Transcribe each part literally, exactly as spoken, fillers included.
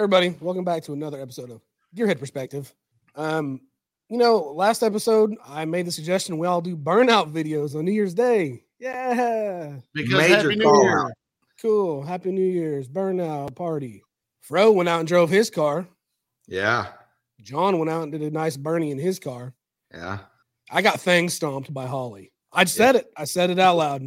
Everybody, welcome back to another episode of Gearhead Perspective. Um, you know, last episode I made the suggestion we all do burnout videos on New Year's Day. Yeah, because Major Happy New call Year. out. Cool. Happy New Year's burnout party. Fro went out and drove his car. Yeah, John went out and did a nice Bernie in his car. yeah. I got thang stomped by Holly. I said it. I said it out loud.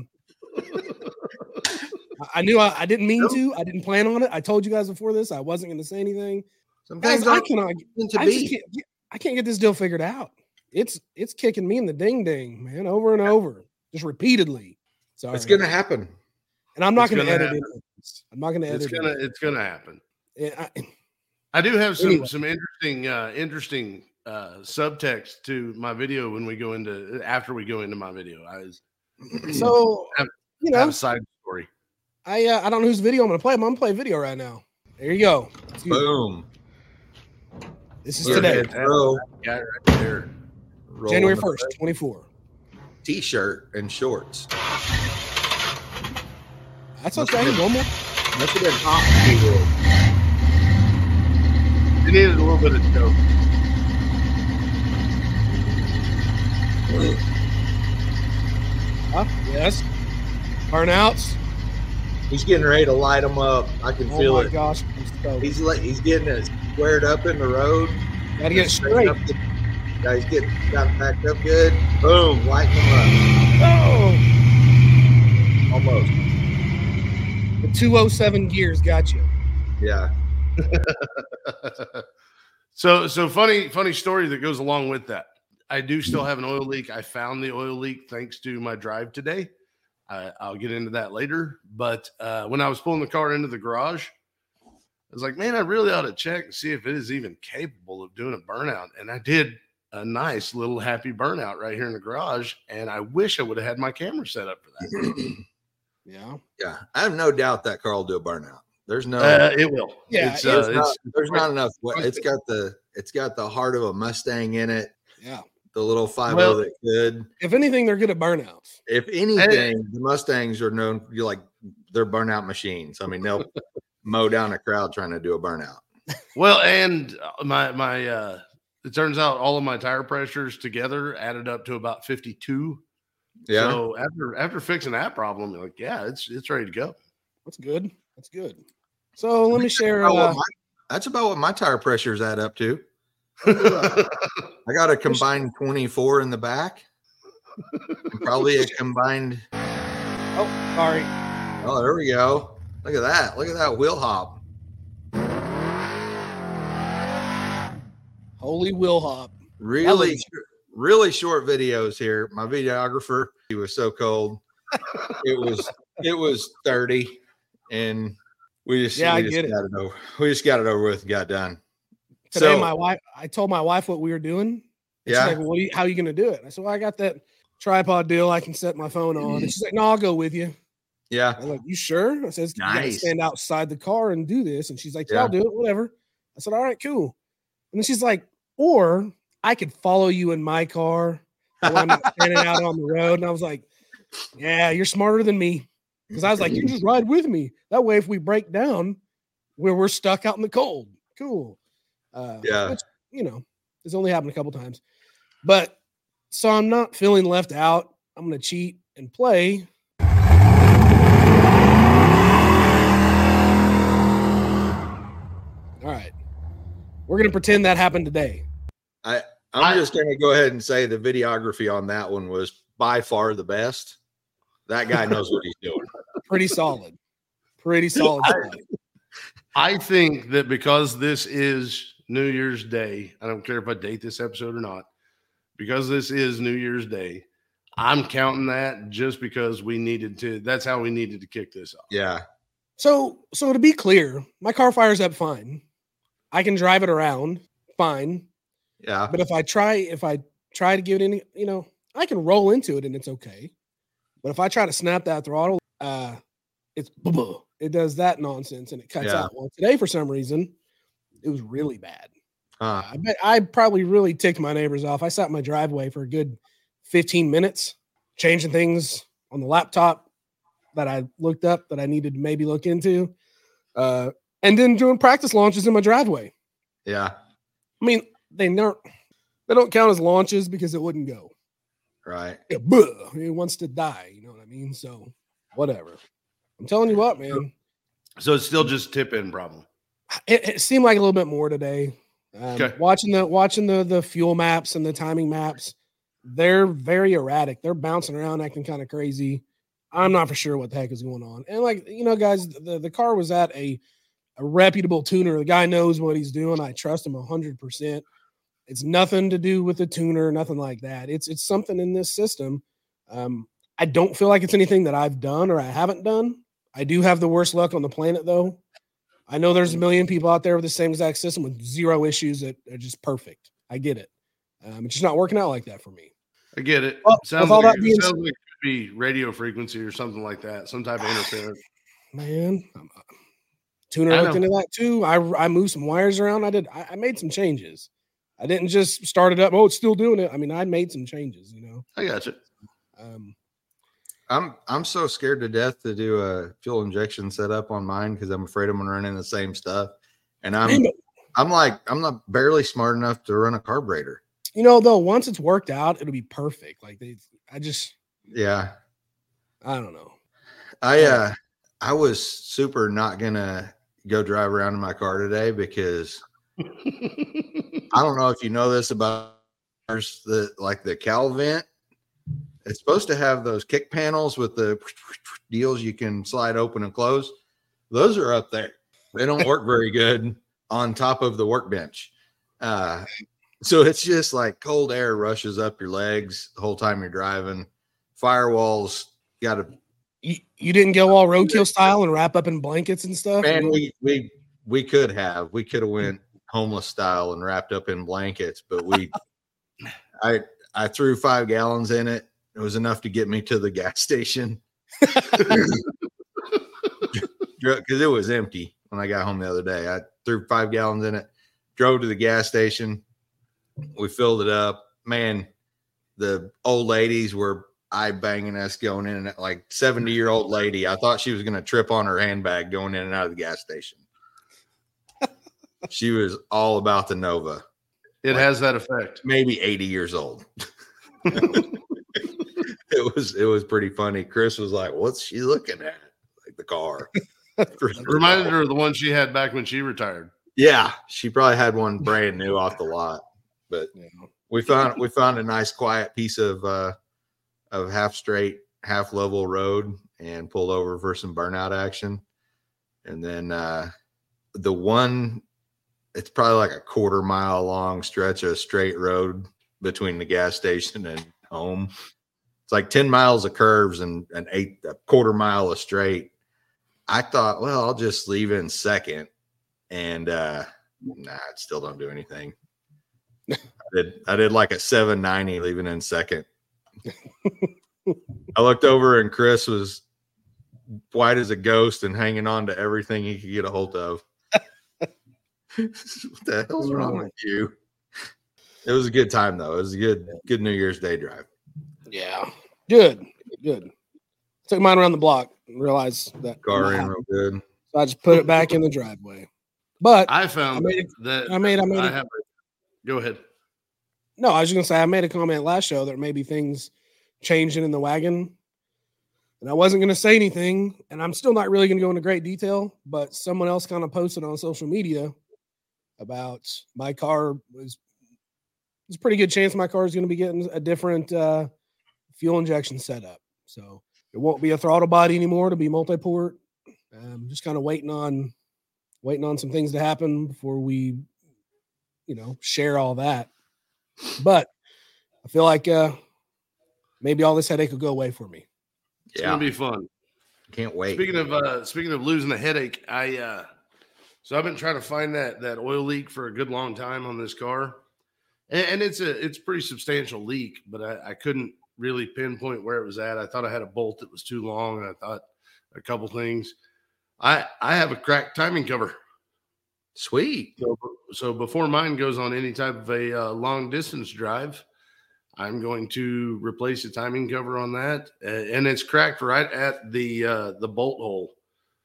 I knew I, I didn't mean to. I didn't plan on it. I told you guys before this I wasn't going to say anything. Some Guys, things I aren't cannot. meant to I, be. just can't, get- I can't get this deal figured out. It's it's kicking me in the ding ding, man, over and over, just repeatedly. Sorry, It's gonna happen. and I'm not It's going to gonna edit happen. it. I'm not going to edit It's gonna it. it's gonna happen. Yeah, I- I do have some Anyway. some interesting uh interesting uh subtext to my video when we go into after we go into my video. I was so Have- you I have know, a side story. I uh, I don't know whose video I'm going to play. I'm going to play a video right now. There you go. It's you. Boom. This is Here, today, head throw, Yeah, right there. roll January in the first, twenty-four. T-shirt and shorts. That's Must okay. have been- One more. Must have been hot. It needed a little bit of dope. Huh? Yes. Burnouts. He's getting ready to light them up. I can Oh feel my it. gosh. I'm stoked. He's let, he's getting it squared up in the road. Gotta get it straight. Up the, yeah, he's getting got it backed up good. Boom, lighting them Oh, up. Almost. the two oh seven gears got you. Yeah. so so funny funny story that goes along with that. I do still have an oil leak. I found the oil leak thanks to my drive today. I, I'll get into that later. But uh, when I was pulling the car into the garage, I was like, man, I really ought to check and see if it is even capable of doing a burnout. And I did a nice little happy burnout right here in the garage. And I wish I would have had my camera set up for that. Yeah. Yeah. I have no doubt that car will do a burnout. There's no Uh, it will. Yeah, It's, it uh, There's not, it's, there's not enough. It's got the it's got the heart of a Mustang in it. Yeah. The little five Well- oh that could. If anything, they're good at burnouts. If anything, the Mustangs are known. You like they're burnout machines. I mean, they'll mow down a crowd trying to do a burnout. Well, and my my uh it turns out all of my tire pressures together added up to about fifty-two. Yeah. So after after fixing that problem, like yeah, it's it's ready to go. That's good. That's good. So let me share. About what Uh, my- that's about what my tire pressures add up to. I got a combined twenty-four in the back. And probably a combined. oh, sorry. Oh, there we go. Look at that. Look at that wheel hop. Holy Will Hop. Really, was- really short videos here. My videographer, he was so cold. It was it was thirty, and we just Yeah, we I just get it. got it over. We just got it over with and got done. Today, So- my wife. I told my wife what we were doing. And Yeah. She's like, well, what are you, how are you going to do it? I said, well, I got that tripod deal. I can set my phone on. And she's like, no, I'll go with you. Yeah, I was like, you sure? I says, you got to Nice. stand outside the car and do this. And she's like, yeah, Yeah. I'll do it. Whatever. I said, all right, cool. And then she's like, or I could follow you in my car while I'm standing out on the road. And I was like, yeah, you're smarter than me. Because I was like, you just ride with me. That way, if we break down, where we're stuck out in the cold. Cool. Uh, Yeah. Which, you know, it's only happened a couple times. But so I'm not feeling left out. I'm going to cheat and play. All right. We're going to pretend that happened today. I'm I- just going to go ahead and say the videography on that one was by far the best. That guy knows what he's doing. Pretty solid. Pretty solid. stuff. I think that because this is New Year's Day, I don't care if I date this episode or not, because this is New Year's Day, I'm counting that just because we needed to. That's how we needed to kick this off. Yeah, So, so to be clear, my car fires up fine. I can drive it around fine. yeah, But if I try, if I try to give it any, you know, I can roll into it and it's okay. But if I try to snap that throttle, uh, it's it does that nonsense and it cuts Yeah. out. Well, today for some reason, it was really bad. uh, I bet I probably really ticked my neighbors off. I sat in my driveway for a good fifteen minutes, changing things on the laptop that I looked up that I needed to maybe look into. Uh, and then doing practice launches in my driveway. Yeah. I mean, they don't they don't count as launches because it wouldn't go. Right. Yeah, buh, it wants to die. You know what I mean? So whatever. I'm telling you what, man. So it's still just tip in problem. It, it seemed like a little bit more today. Um, Okay. Watching the watching the the fuel maps and the timing maps, they're very erratic. They're bouncing around, acting kind of crazy. I'm not for sure what the heck is going on. And like you know, guys, the, the car was at a a reputable tuner. The guy knows what he's doing. I trust him a hundred percent. It's nothing to do with the tuner, nothing like that. It's it's something in this system. Um, I don't feel like it's anything that I've done or I haven't done. I do have the worst luck on the planet, though. I know there's a million people out there with the same exact system with zero issues that are just perfect. I get it. Um, it's just not working out like that for me. I get it. Well, sounds with all like, that being it sounds like it could be radio frequency or something like that, some type of interference. Man, I'm, uh, tuner I looked know. into that too. I I moved some wires around. I did. I, I made some changes. I didn't just start it up. Oh, it's still doing it. I mean, I made some changes. You know. I got you. Um, I'm I'm so scared to death to do a fuel injection setup on mine because I'm afraid I'm gonna run into the same stuff. And I'm man, I'm like I'm not barely smart enough to run a carburetor. you know, though, once it's worked out, it'll be perfect. Like they, I just, Yeah. I don't know. I uh I was super not gonna go drive around in my car today because I don't know if you know this about the like the Cal vent. It's supposed to have those kick panels with the deals you can slide open and close. Those are up there. They don't work very good on top of the workbench. Uh, so it's just like cold air rushes up your legs the whole time you're driving. Firewalls got to. You, you didn't go all roadkill style and wrap up in blankets and stuff. Man, you know? we we we could have. We could have went homeless style and wrapped up in blankets, but we. I I threw five gallons in it. It was enough to get me to the gas station because it was empty when I got home the other day. I threw five gallons in it, drove to the gas station. We filled it up. Man, the old ladies were eye banging us going in and out, like seventy year old lady. I thought she was going to trip on her handbag going in and out of the gas station. She was all about the Nova. It Like, has that effect. maybe eighty years old. It was it was pretty funny. Chris was like, "What's she looking at?" Like the car. Reminded her of the one she had back when she retired. Yeah, she probably had one brand new off the lot. But Yeah. we found we found a nice quiet piece of uh of half straight, half level road and pulled over for some burnout action. And then uh the one it's probably like a quarter mile long stretch of straight road between the gas station and home. It's like ten miles of curves and an eight a quarter mile of straight. I thought, well, I'll just leave in second. And uh nah, it still don't do anything. I did I did like a seven ninety leaving in second. I looked over and Chris was white as a ghost and hanging on to everything he could get a hold of. What the hell's wrong with you? It was a good time though. It was a good good New Year's Day drive. Yeah. Good. Good. Took mine around the block and realized that Car ran real good. so I just put it back in the driveway. But I found I made it- that I made I made I it, have. Go ahead. no, I was just gonna say I made a comment last show that maybe things changing in the wagon. And I wasn't gonna say anything, and I'm still not really gonna go into great detail, but someone else kind of posted on social media about my car was there's a pretty good chance my car is gonna be getting a different uh fuel injection setup. So it won't be a throttle body anymore to be multi-port. Um, just kind of waiting on waiting on some things to happen before we, you know, share all that. But I feel like uh maybe all this headache will go away for me. It's Yeah, gonna be fun. can't wait. Speaking of uh speaking of losing a headache, I uh so I've been trying to find that that oil leak for a good long time on this car. And, and it's a it's a pretty substantial leak, but I, I couldn't really pinpoint where it was at. I thought I had a bolt that was too long, and I thought a couple things. I I have a cracked timing cover. Sweet. So, so before mine goes on any type of a uh, long distance drive, I'm going to replace the timing cover on that, uh, and it's cracked right at the uh, the bolt hole.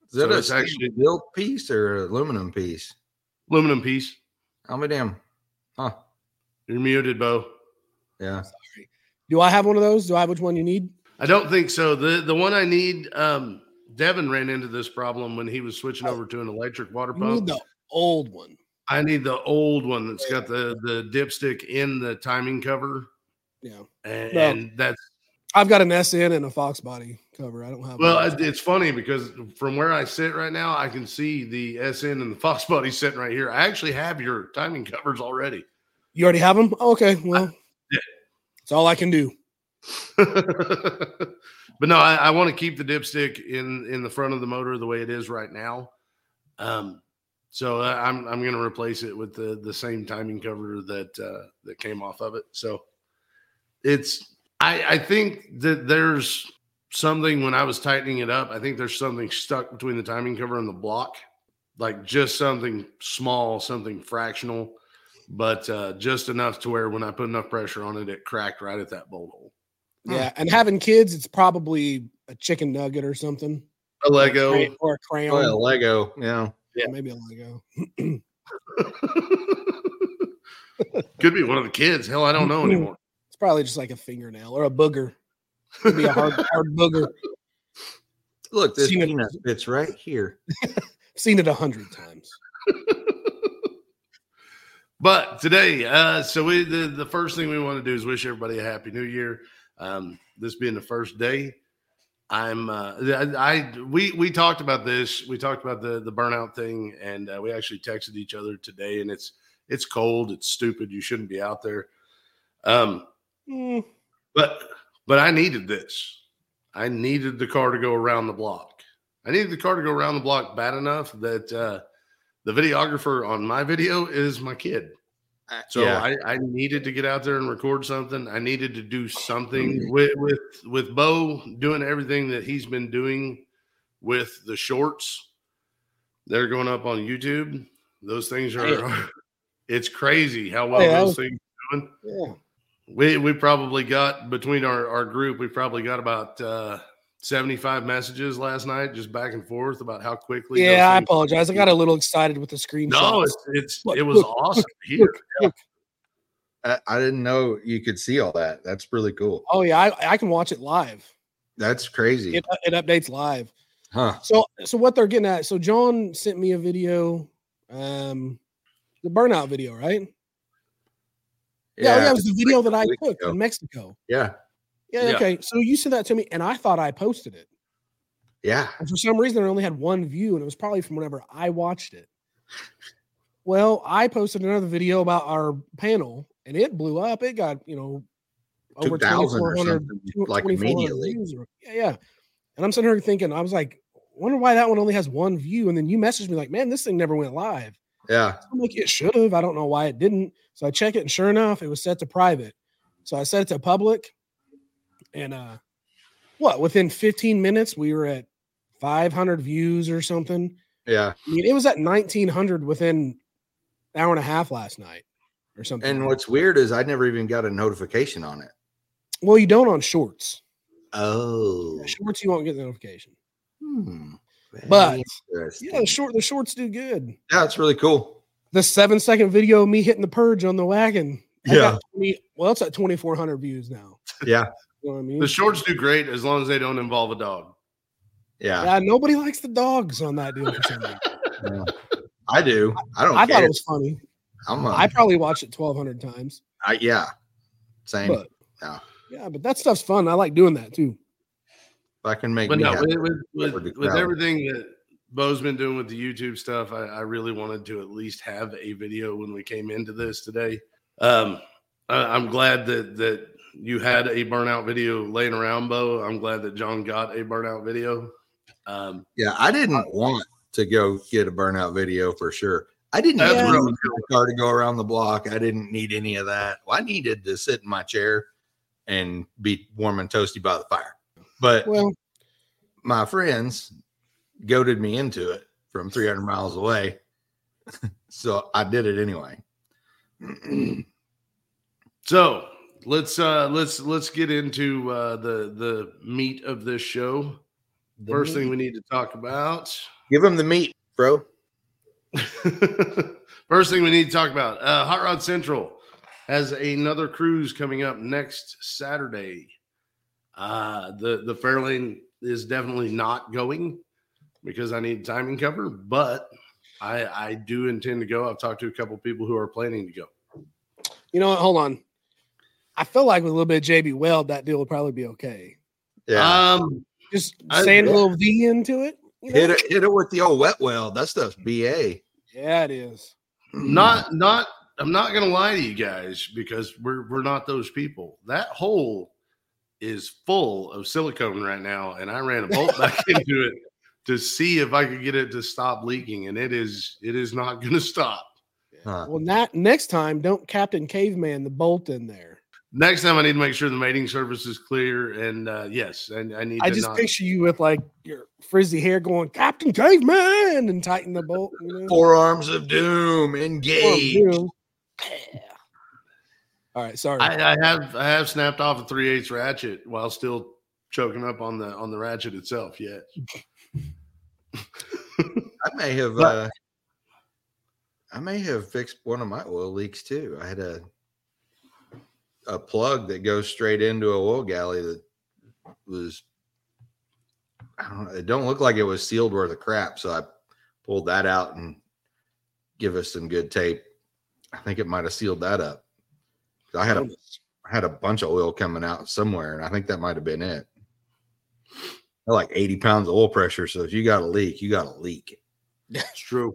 Is that So a it's actually steel piece or aluminum piece? aluminum piece. I'll be damn. Huh. You're muted, Bo. Yeah. Sorry. Do I have one of those? Do I have which one you need? I don't think so. The the one I need, um, Devin ran into this problem when he was switching over to an electric water You need pump. the old one. I need the old one that's got the the dipstick in the timing cover, Yeah. and, Well, and that's I've got an S N and a Fox body cover. I don't have well. one. it- It's funny because from where I sit right now, I can see the S N and the Fox body sitting right here. I actually have your timing covers already. You already have them? Oh, okay. Well, Yeah. that's all I can do. But no, I, I want to keep the dipstick in in the front of the motor the way it is right now. Um, so uh, I'm I'm going to replace it with the the same timing cover that uh, that came off of it. So it's I I think that there's something when I was tightening it up. I think there's something stuck between the timing cover and the block, like just something small, something fractional, but uh, just enough to where when I put enough pressure on it, it cracked right at that bolt hole. Yeah. And having kids, it's probably a chicken nugget or something. A Lego. Or a crayon. Oh, yeah, Lego. Yeah. Yeah. Maybe a Lego. Could be one of the kids. Hell, I don't know anymore. It's probably just like a fingernail or a booger. Could be a hard, hard booger. Look, this Seen it- peanut fits right here. Seen it a hundred times. But today, uh, so we the, the first thing we want to do is wish everybody a happy new year. Um, this being the first day, I'm uh, I, I we we talked about this. We talked about the the burnout thing, and uh, we actually texted each other today. And it's it's cold. It's stupid. You shouldn't be out there. Um, Mm, but but I needed this. I needed the car to go around the block. I needed the car to go around the block bad enough that uh, the videographer on my video is my kid. So yeah. I, I needed to get out there and record something. I needed to do something with with with Bo doing everything that he's been doing with the shorts that are going up on YouTube. Those things are it's crazy how well Hey, that those was- things are doing. yeah. We we probably got between our, our group, we probably got about uh, seventy-five messages last night, just back and forth about how quickly. those Yeah, I things- apologize. I got a little excited with the screenshots. No, it's it's Look, it was look, awesome to hear. look. I, I didn't know you could see all that. That's really cool. Oh yeah, I, I can watch it live. That's crazy. It, it updates live. Huh. So so what they're getting at? So John sent me a video, um, the burnout video, right? Yeah, yeah, it was the video that I week took ago. in Mexico. Yeah. Yeah, Yeah. okay. So you sent that to me, and I thought I posted it. Yeah. And for some reason, it only had one view, and it was probably from whenever I watched it. Well, I posted another video about our panel, and it blew up. It got, you know, over two thousand or 2,400 something, like twenty-four hundred immediately. views. Or- Yeah, yeah. And I'm sitting here thinking, I was like, wonder why that one only has one view. And then you messaged me like, man, this thing never went live. Yeah. I'm like, it should have. I don't know why it didn't. So I check it, and sure enough, it was set to private. So I set it to public, and uh, what? Within fifteen minutes, we were at five hundred views or something. Yeah. I mean, it was at nineteen hundred within an hour and a half last night, or something. And what's weird is I never even got a notification on it. Well, you don't on shorts. Oh. Shorts, you won't get the notification. Hmm. But Interesting. yeah, the short the shorts do good. Yeah, it's really cool. The seven second video of me hitting the purge on the wagon. I Yeah. got twenty, well, it's at twenty-four hundred views now. Yeah. You know what I mean? The shorts do great as long as they don't involve a dog. Yeah. Yeah, nobody likes the dogs on that deal. For some reason. Yeah. I do. I don't I care. thought it was funny. I'm a, I probably watched it twelve hundred times. I, yeah. Same. But Yeah. yeah, but that stuff's fun. I like doing that too. If I can make But me no, happy. with, with, Over the with, with crowd. everything that Bo's been doing with the YouTube stuff, I, I really wanted to at least have a video when we came into this today. Um, I, I'm glad that that you had a burnout video laying around, Bo. I'm glad that John got a burnout video. Um, Yeah, I didn't want to go get a burnout video for sure. I didn't That's need what I was the car to go around the block. I didn't need any of that. Well, I needed to sit in my chair and be warm and toasty by the fire. But Well, my friends goaded me into it from three hundred miles away. So I did it anyway. so let's uh, let's let's get into uh, the the meat of this show. the First meat- thing we need to talk about Give them the meat, bro. First thing we need to talk about, uh, Hot Rod Central has another cruise coming up next Saturday. Uh, the, the Fairlane is definitely not going because I need timing cover, but I, I do intend to go. I've talked to a couple people who are planning to go. You know what? Hold on. I feel like with a little bit of J B Weld, that deal would probably be okay. Yeah. Um, Just I- sand a little V into it. You know? Hit it, hit it with the old wet weld. That stuff's B A. Yeah, it is. not, not, I'm not going to lie to you guys because we're, we're not those people. That hole is full of silicone right now. And I ran a bolt back into it to see if I could get it to stop leaking. And it is, it is not going to stop. Huh. Well, not next time. Don't Captain Caveman the bolt in there. Next time I need to make sure the mating surface is clear. And uh, yes, and I need I to just not, picture you with like your frizzy hair going Captain Caveman and tighten the bolt. You know? Forearms of doom, engage. Oh, yeah. All right, sorry. I, I have, I have snapped off a three eighths ratchet while still choking up on the, on the ratchet itself. Yet. I may have, uh, I may have fixed one of my oil leaks too. I had a, a plug that goes straight into a oil galley that was, I don't know, it don't look like it was sealed worth of crap. So I pulled that out and give us some good tape. I think it might have sealed that up. I had a, I had a bunch of oil coming out somewhere, and I think that might have been it. They're like eighty pounds of oil pressure. So if you got a leak, you got a leak. That's true.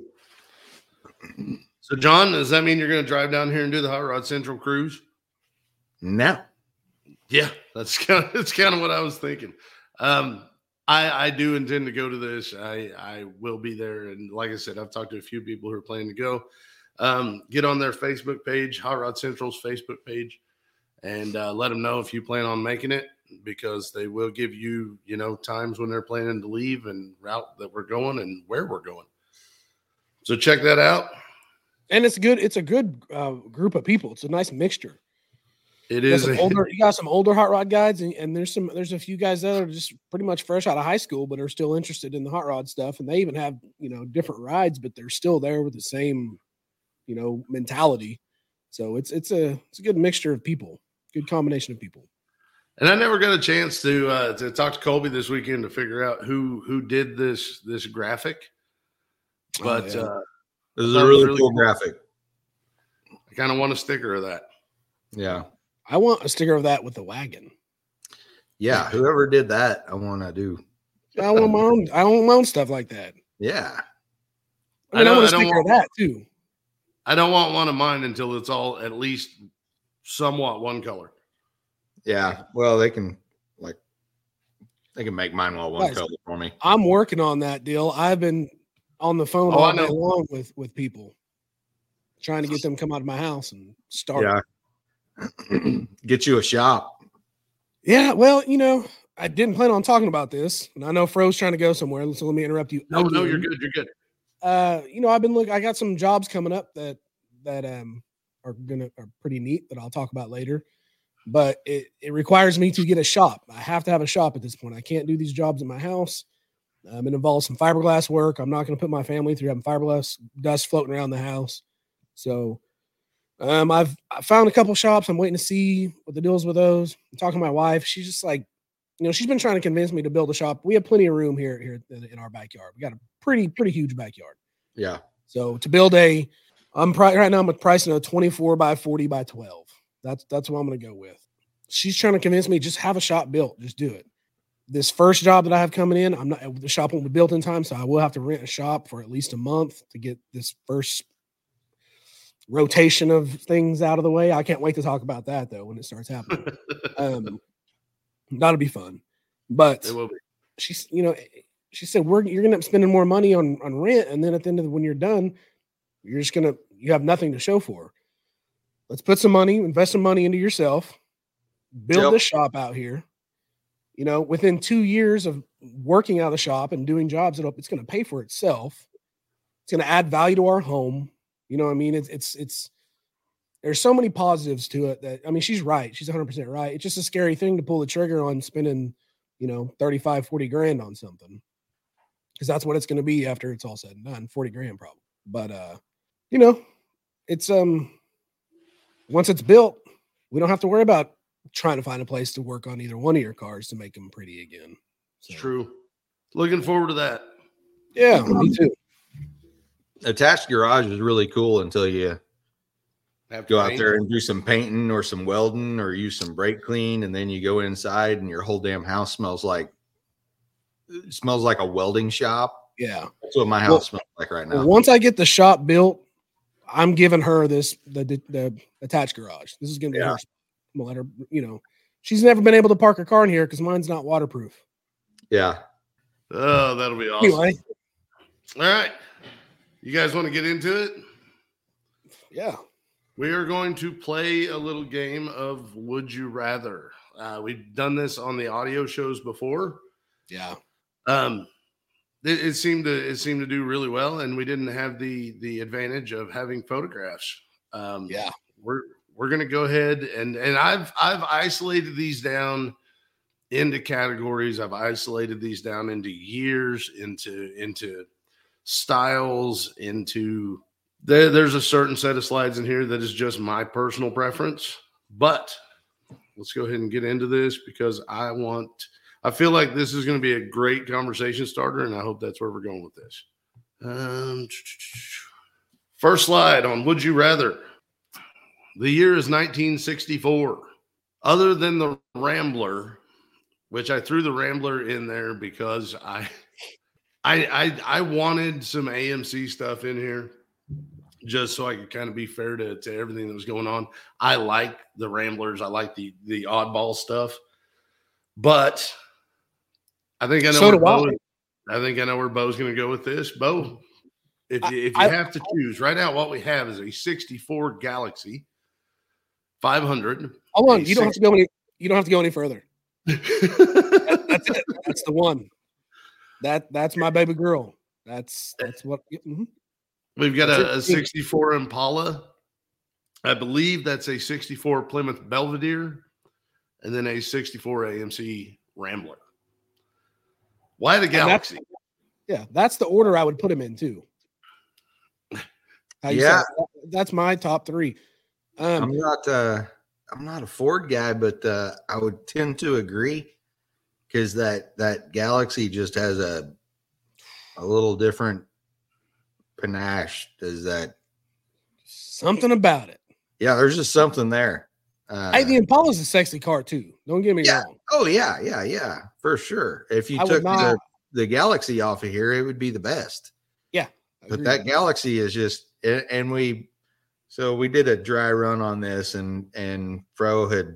So, John, does that mean you're going to drive down here and do the Hot Rod Central cruise? No. Yeah, that's kind of that's kind of what I was thinking. Um, I I do intend to go to this. I I will be there, and like I said, I've talked to a few people who are planning to go. Um, get on their Facebook page, Hot Rod Central's Facebook page, and uh, let them know if you plan on making it, because they will give you you know times when they're planning to leave and route that we're going and where we're going. So check that out. And it's good. It's a good uh, group of people. It's a nice mixture. It You got is some a, older. You got some older hot rod guys, and, and there's some. There's a few guys that are just pretty much fresh out of high school, but are still interested in the hot rod stuff. And they even have you know different rides, but they're still there with the same, you know, mentality. So it's it's a it's a good mixture of people. Good combination of people. And I never got a chance to uh, to talk to Colby this weekend to figure out who who did this this graphic. But Oh, yeah. uh, This is That a was really, really cool cool. graphic. I kind of want a sticker of that. Yeah. I want a sticker of that with the wagon. Yeah. Whoever did that, I want to do. I want my own. I want my own stuff like that. Yeah. I mean, I, I don't- want a I don't sticker of want- that too. I don't want one of mine until it's all at least somewhat one color. Yeah. Well, they can like they can make mine all one Guys. color for me. I'm working on that deal. I've been on the phone Oh, I all day know. long with with people, trying to get them to come out of my house and start. Yeah. Get you a shop. Yeah, well, you know, I didn't plan on talking about this, and I know Fro's trying to go somewhere, so let me interrupt you. No, no, again. you're good. You're good. Uh, you know, I've been looking. I got some jobs coming up that that um are gonna are pretty neat that I'll talk about later. But it it requires me to get a shop. I have to have a shop at this point. I can't do these jobs in my house. Um, it involves some fiberglass work. I'm not going to put my family through having fiberglass dust floating around the house. So, um, I've I found a couple shops. I'm waiting to see what the deals with those. I'm talking to my wife. She's just like, you know, she's been trying to convince me to build a shop. We have plenty of room here here in, in our backyard. We got a pretty pretty huge backyard. Yeah. So to build a, I'm pri- right now I'm pricing a twenty-four by forty by twelve. That's that's what I'm going to go with. She's trying to convince me just have a shop built, just do it. This first job that I have coming in, I'm not the shop won't be built in time, so I will have to rent a shop for at least a month to get this first rotation of things out of the way. I can't wait to talk about that though when it starts happening. um, that'll be fun. But It will be. she's, you know, she said we're you're gonna end up spending more money on on rent, and then at the end of the, when you're done, you're just gonna you have nothing to show for. Let's put some money, invest some money into yourself, build Yep. this shop out here. You know, within two years of working out of the shop and doing jobs, it'll, it's going to pay for itself. It's going to add value to our home. You know what I mean? It's, it's, it's, there's so many positives to it that, I mean, she's right. She's one hundred percent right. It's just a scary thing to pull the trigger on spending, you know, thirty-five, forty grand on something. because that's what it's going to be after it's all said and done. forty grand probably. But uh, you know, it's um once it's built, we don't have to worry about trying to find a place to work on either one of your cars to make them pretty again. So, True. Looking forward to that. Yeah, me too. Attached garage is really cool until you Have go to out paint. there and do some painting or some welding or use some brake clean, and then you go inside and your whole damn house smells like it smells like a welding shop. Yeah. That's what my house Well- smells like right Well, now. once I get the shop built, I'm giving her this the the, the attached garage. This is going to be Yeah. her. I'm gonna let her. You know, she's never been able to park her car in here because mine's not waterproof. Yeah. Oh, that'll be awesome. Anyway, All right. You guys want to get into it? yeah. We are going to play a little game of Would You Rather. Uh, we've done this on the audio shows before. Yeah. Um, it, it seemed to it seemed to do really well, and we didn't have the the advantage of having photographs. Um, Yeah. we're we're gonna go ahead and and I've I've isolated these down into categories. I've isolated these down into years, into into styles, into there, there's a certain set of slides in here that is just my personal preference. But let's go ahead and get into this because I want I feel like this is going to be a great conversation starter, and I hope that's where we're going with this. Um, first slide on Would You Rather. The year is nineteen sixty-four. Other than the Rambler, which I threw the Rambler in there because I, I, I, I wanted some A M C stuff in here, just so I could kind of be fair to, to everything that was going on. I like the Ramblers. I like the the oddball stuff, but I think I know So where do I. Bo. I think I know where Bo's going to go with this. Bo, if you, if you I- have to choose right now, what we have is a sixty-four Galaxy five hundred. Hold on. A You don't have to go any. You don't have to go any further. That- that's it. That's the one. That that's my baby girl. That's that's what. mhm. We've got a, a That's it. sixty-four Impala. I believe that's a sixty-four Plymouth Belvedere, and then a sixty-four A M C Rambler. Why the that's- Galaxy? Yeah, that's the order I would put him in too. How you Yeah. said it. That's my top three. Um, I'm not uh I'm not a Ford guy, but uh I would tend to agree because that that Galaxy just has a a little different panache. Does that something about it. yeah, there's just something there. Uh, Hey, the Impala's a sexy car too. Don't get me Yeah. wrong. oh yeah, yeah, yeah, for sure. If you I would took not- the, the Galaxy off of here, it would be the best. But Agreed. that Galaxy is just and, and we so we did a dry run on this and and Fro had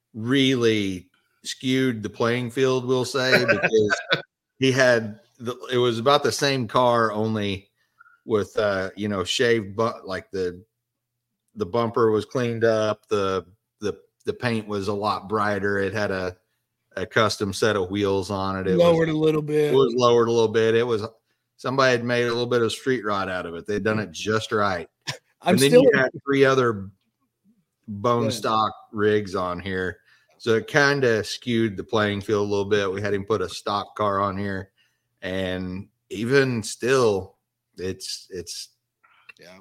really skewed the playing field, we'll say, because he had the, it was about the same car, only with uh you know shaved but like the the bumper was cleaned up, the the the paint was a lot brighter, it had a a custom set of wheels on it, it lowered was, a little bit. it was lowered a little bit, it was somebody had made a little bit of street rod out of it, they'd done it just right. I'm and then still you had three other bone Yeah. stock rigs on here. So it kind of skewed the playing field a little bit. We had him put a stock car on here. And even still, it's it's yeah.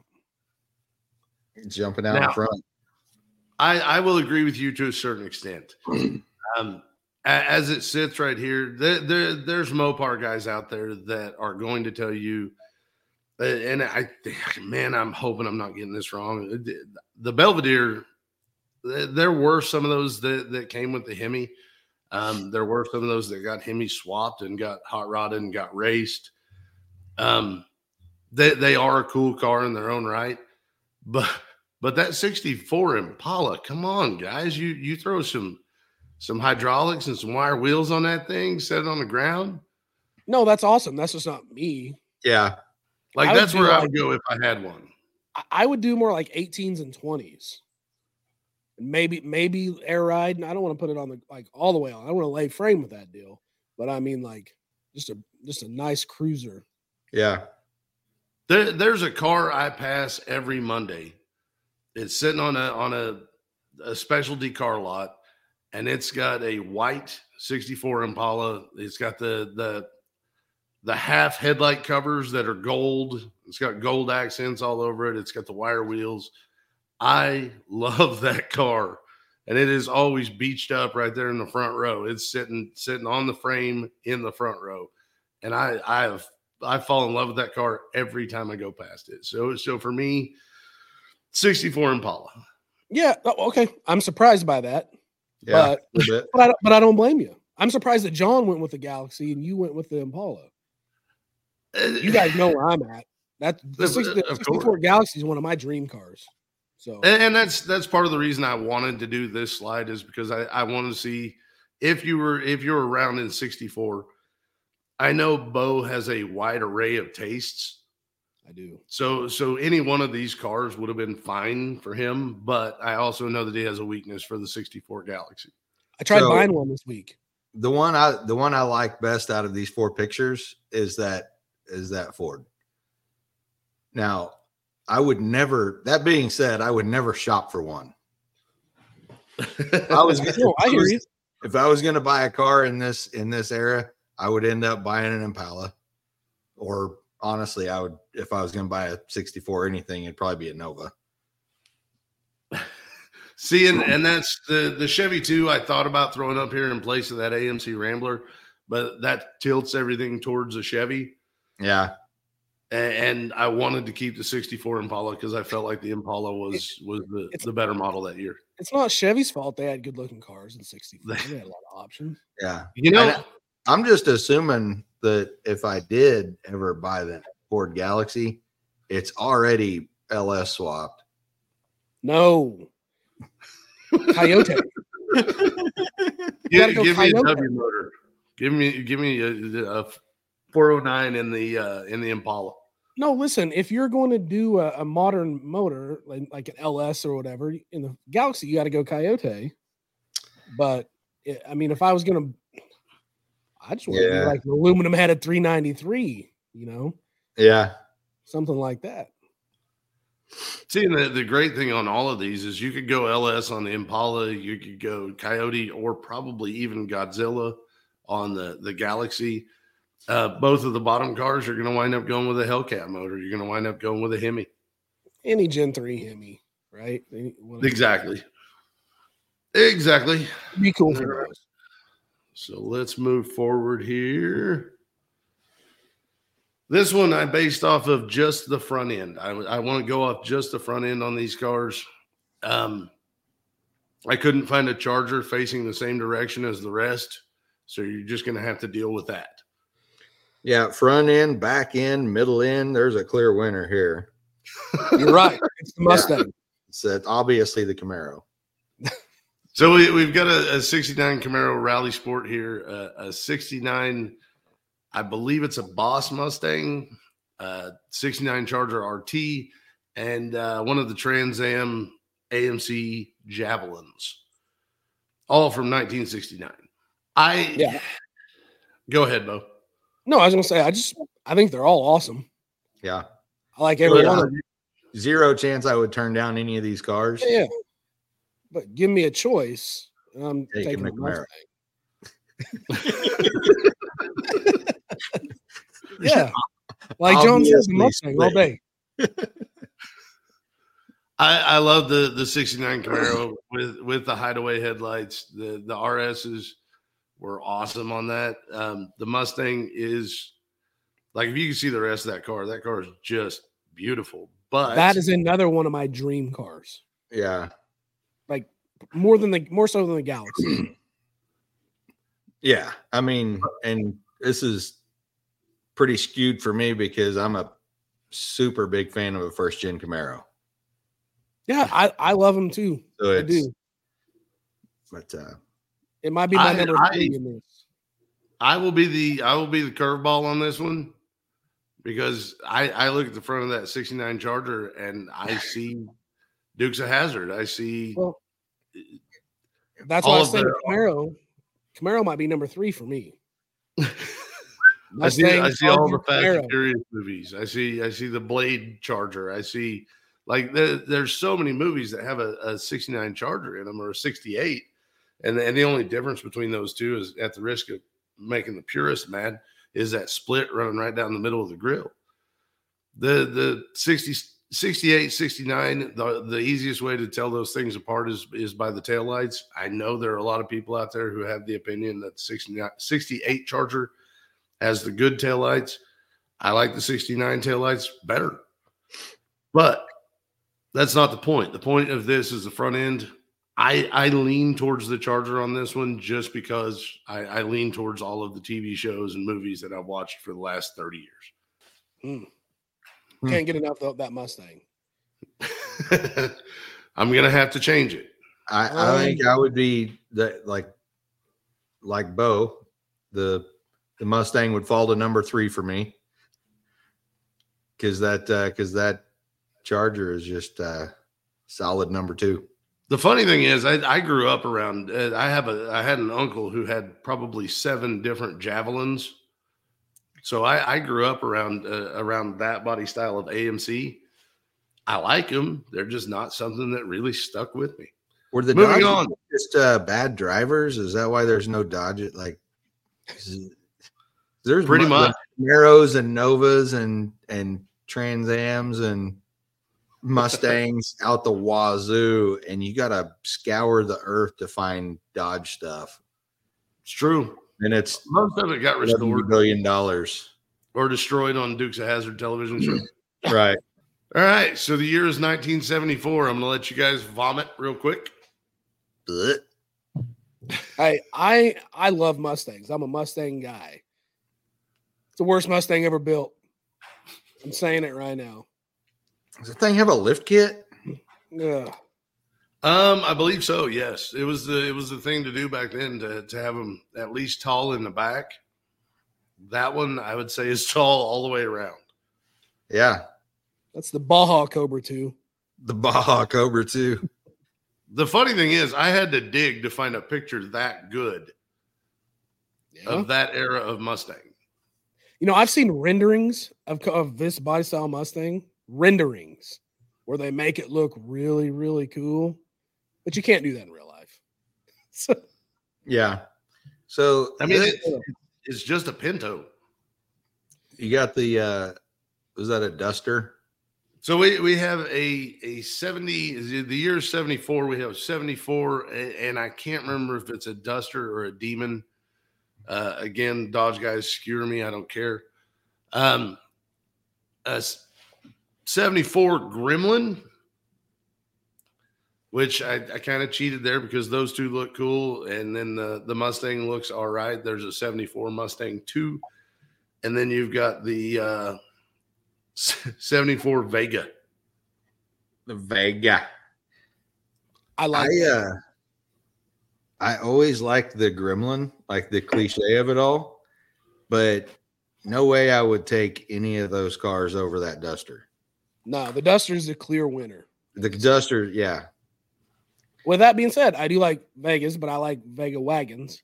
jumping out Now- in front. I, I will agree with you to a certain extent. Um, a- as it sits right here, there, there there's Mopar guys out there that are going to tell you, uh, and I think, man, I'm hoping I'm not getting this wrong. The- The Belvedere, th- there were some of those that, that came with the Hemi. Um, there were some of those that got Hemi swapped and got hot rodded and got raced. Um, they they are a cool car in their own right, but but that sixty-four Impala, come on, guys, you you throw some some hydraulics and some wire wheels on that thing, set it on the ground. No, that's awesome. That's just not me. Yeah. Like I would that's do where I like- would go if I had one. I, I would do more like eighteens and twenties. Maybe maybe air ride, and I don't want to put it on the like all the way on. I don't want to lay frame with that deal, but I mean like just a just a nice cruiser. Yeah. There, there's a car I pass every Monday. It's sitting on a on a, a specialty car lot, and it's got a white sixty-four Impala. It's got the the the half headlight covers that are gold. It's got gold accents all over it. It's got the wire wheels. I love that car. And it is always beached up right there in the front row. It's sitting sitting on the frame in the front row. And I I have I fall in love with that car every time I go past it. So so for me, sixty-four Impala. Yeah, okay. I'm surprised by that. Yeah, but but I, but I don't blame you. I'm surprised that John went with the Galaxy and you went with the Impala. You guys know where I'm at. That the, sixty, the sixty-four Galaxy is one of my dream cars. So and, and that's that's part of the reason I wanted to do this slide is because I, I wanted to see if you were if you were around in sixty-four. I know Bo has a wide array of tastes. I do. So so any one of these cars would have been fine for him, but I also know that he has a weakness for the sixty-four Galaxy. I tried so, buying one this week. The one I the one I like best out of these four pictures is that is that Ford. Now, I would never, that being said, I would never shop for one. I was, no, I hear you. If I was going to buy a car in this, in this era, I would end up buying an Impala, or honestly, I would, if I was going to buy a sixty-four or anything, it'd probably be a Nova. See, and, and that's the, the Chevy two I thought about throwing up here in place of that A M C Rambler, but that tilts everything towards a Chevy. Yeah. And I wanted to keep the sixty-four Impala because I felt like the Impala was was the, the better model that year. It's not Chevy's fault they had good looking cars in sixty-four. They had a lot of options. Yeah. You know, and I'm just assuming that if I did ever buy that Ford Galaxy, it's already L S swapped. No. Coyote. Give, go give me a Coyote. W motor. Give me give me a, a four oh nine in the uh, in the Impala. No, listen, if you're going to do a, a modern motor, like, like an L S or whatever, in the Galaxy, you got to go Coyote. But, it, I mean, if I was going to, I just want to Yeah. be like an aluminum headed three ninety-three, you know, Yeah. something like that. See, the, the great thing on all of these is you could go L S on the Impala, you could go Coyote, or probably even Godzilla on the, the Galaxy. Uh, both of the bottom cars are going to wind up going with a Hellcat motor. You're going to wind up going with a Hemi. Any Gen three Hemi, right? Any, whatever. Exactly. Exactly. Be cool for those. So let's move forward here. This one I based off of just the front end. I, I want to go off just the front end on these cars. Um, I couldn't find a Charger facing the same direction as the rest, so you're just going to have to deal with that. Yeah. Front end, back end, middle end. There's a clear winner here. You're right. It's the Mustang. Yeah. It's uh, obviously the Camaro. So we, we've got a, a sixty-nine Camaro Rally Sport here, uh, a sixty-nine, I believe it's a Boss Mustang, uh, sixty-nine Charger R T, and uh, one of the Trans Am A M C Javelins, all from nineteen sixty-nine. I Yeah. Go ahead, Bo. No, I was going to say, I just, I think they're all awesome. Yeah. I like every Yeah. one of them. Zero chance I would turn down any of these cars. Yeah. But give me a choice. I'm Taking taking the the Camaro. Mustang. Yeah. Like John says, the Mustang all day. I, I love the the sixty-nine Camaro with with the hideaway headlights. The the R S's were awesome on that. Um, the Mustang is like, if you can see the rest of that car, that car is just beautiful. But That is another one of my dream cars. Yeah. Like more than the more so than the Galaxy. Yeah. I mean, and this is pretty skewed for me because I'm a super big fan of a first gen Camaro. Yeah, I, I love them too. So I it's, do. but uh, It might be my I- number I- three in this. I will be the I will be the curveball on this one, because I I look at the front of that sixty-nine Charger and I see Dukes of Hazzard. I see Well, that's all why I of said the- Camaro. Camaro might be number three for me. I see Mustang, I see all the Charger, Fast Camaro. and Furious movies. I see I see the Blade Charger. I see, like, there, there's so many movies that have a, a sixty-nine Charger in them, or a sixty-eight, and the, and the only difference between those two is, at the risk of making the purist mad, is that split running right down the middle of the grill. The the sixty, sixty-eight, sixty-nine, the, the easiest way to tell those things apart is, is by the taillights. I know there are a lot of people out there who have the opinion that the sixty-nine, sixty-eight Charger has the good taillights. I like the sixty-nine taillights better. But that's not the point. The point of this is the front end. I, I lean towards the Charger on this one just because I, I lean towards all of the T V shows and movies that I've watched for the last thirty years. Mm. Can't get enough of that Mustang. I'm going to have to change it. I, I think I would be that like, like Bo, the, the Mustang would fall to number three for me. Cause that, uh, cause that Charger is just uh solid number two. The funny thing is I, I grew up around, uh, I have a, I had an uncle who had probably seven different Javelins. So I, I grew up around, uh, around that body style of A M C. I like them. They're just not something that really stuck with me. Were the Moving Dodge on. just uh, bad drivers? Is that why there's no Dodge? Like, there's Pretty much Camaros and Novas and and Trans Ams and Mustangs out the wazoo, and you got to scour the earth to find Dodge stuff. It's true. And it's most of it got restored billion dollars or destroyed on Dukes of Hazzard television show. Right. All right. So the year is nineteen seventy-four. I'm going to let you guys vomit real quick. I I I love Mustangs. I'm a Mustang guy. It's the worst Mustang ever built. I'm saying it right now. Does the thing have a lift kit? Yeah. Um, I believe so. Yes, it was the it was the thing to do back then to to have them at least tall in the back. That one I would say is tall all the way around. Yeah, that's the Baja Cobra two. The Baja Cobra two. The funny thing is, I had to dig to find a picture that good yeah. of that era of Mustang. You know, I've seen renderings of of this body style Mustang renderings where they make it look really, really cool. But you can't do that in real life. So, yeah. So I mean, it, it's just a Pinto. You got the uh was that a Duster? So we, we have a a seventy, the year seventy-four. We have seventy-four, and I can't remember if it's a Duster or a Demon. Uh, again, Dodge guys skewer me. I don't care. Um, a seventy-four Gremlin, which I, I kind of cheated there because those two look cool, and then the, the Mustang looks all right. There's a seventy-four Mustang two, and then you've got the uh, seventy-four Vega. The Vega. I like I, uh, I always liked the Gremlin, like the cliche of it all, but no way I would take any of those cars over that Duster. No, the Duster is a clear winner. The Duster, yeah. With that being said, I do like Vegas, but I like Vega wagons.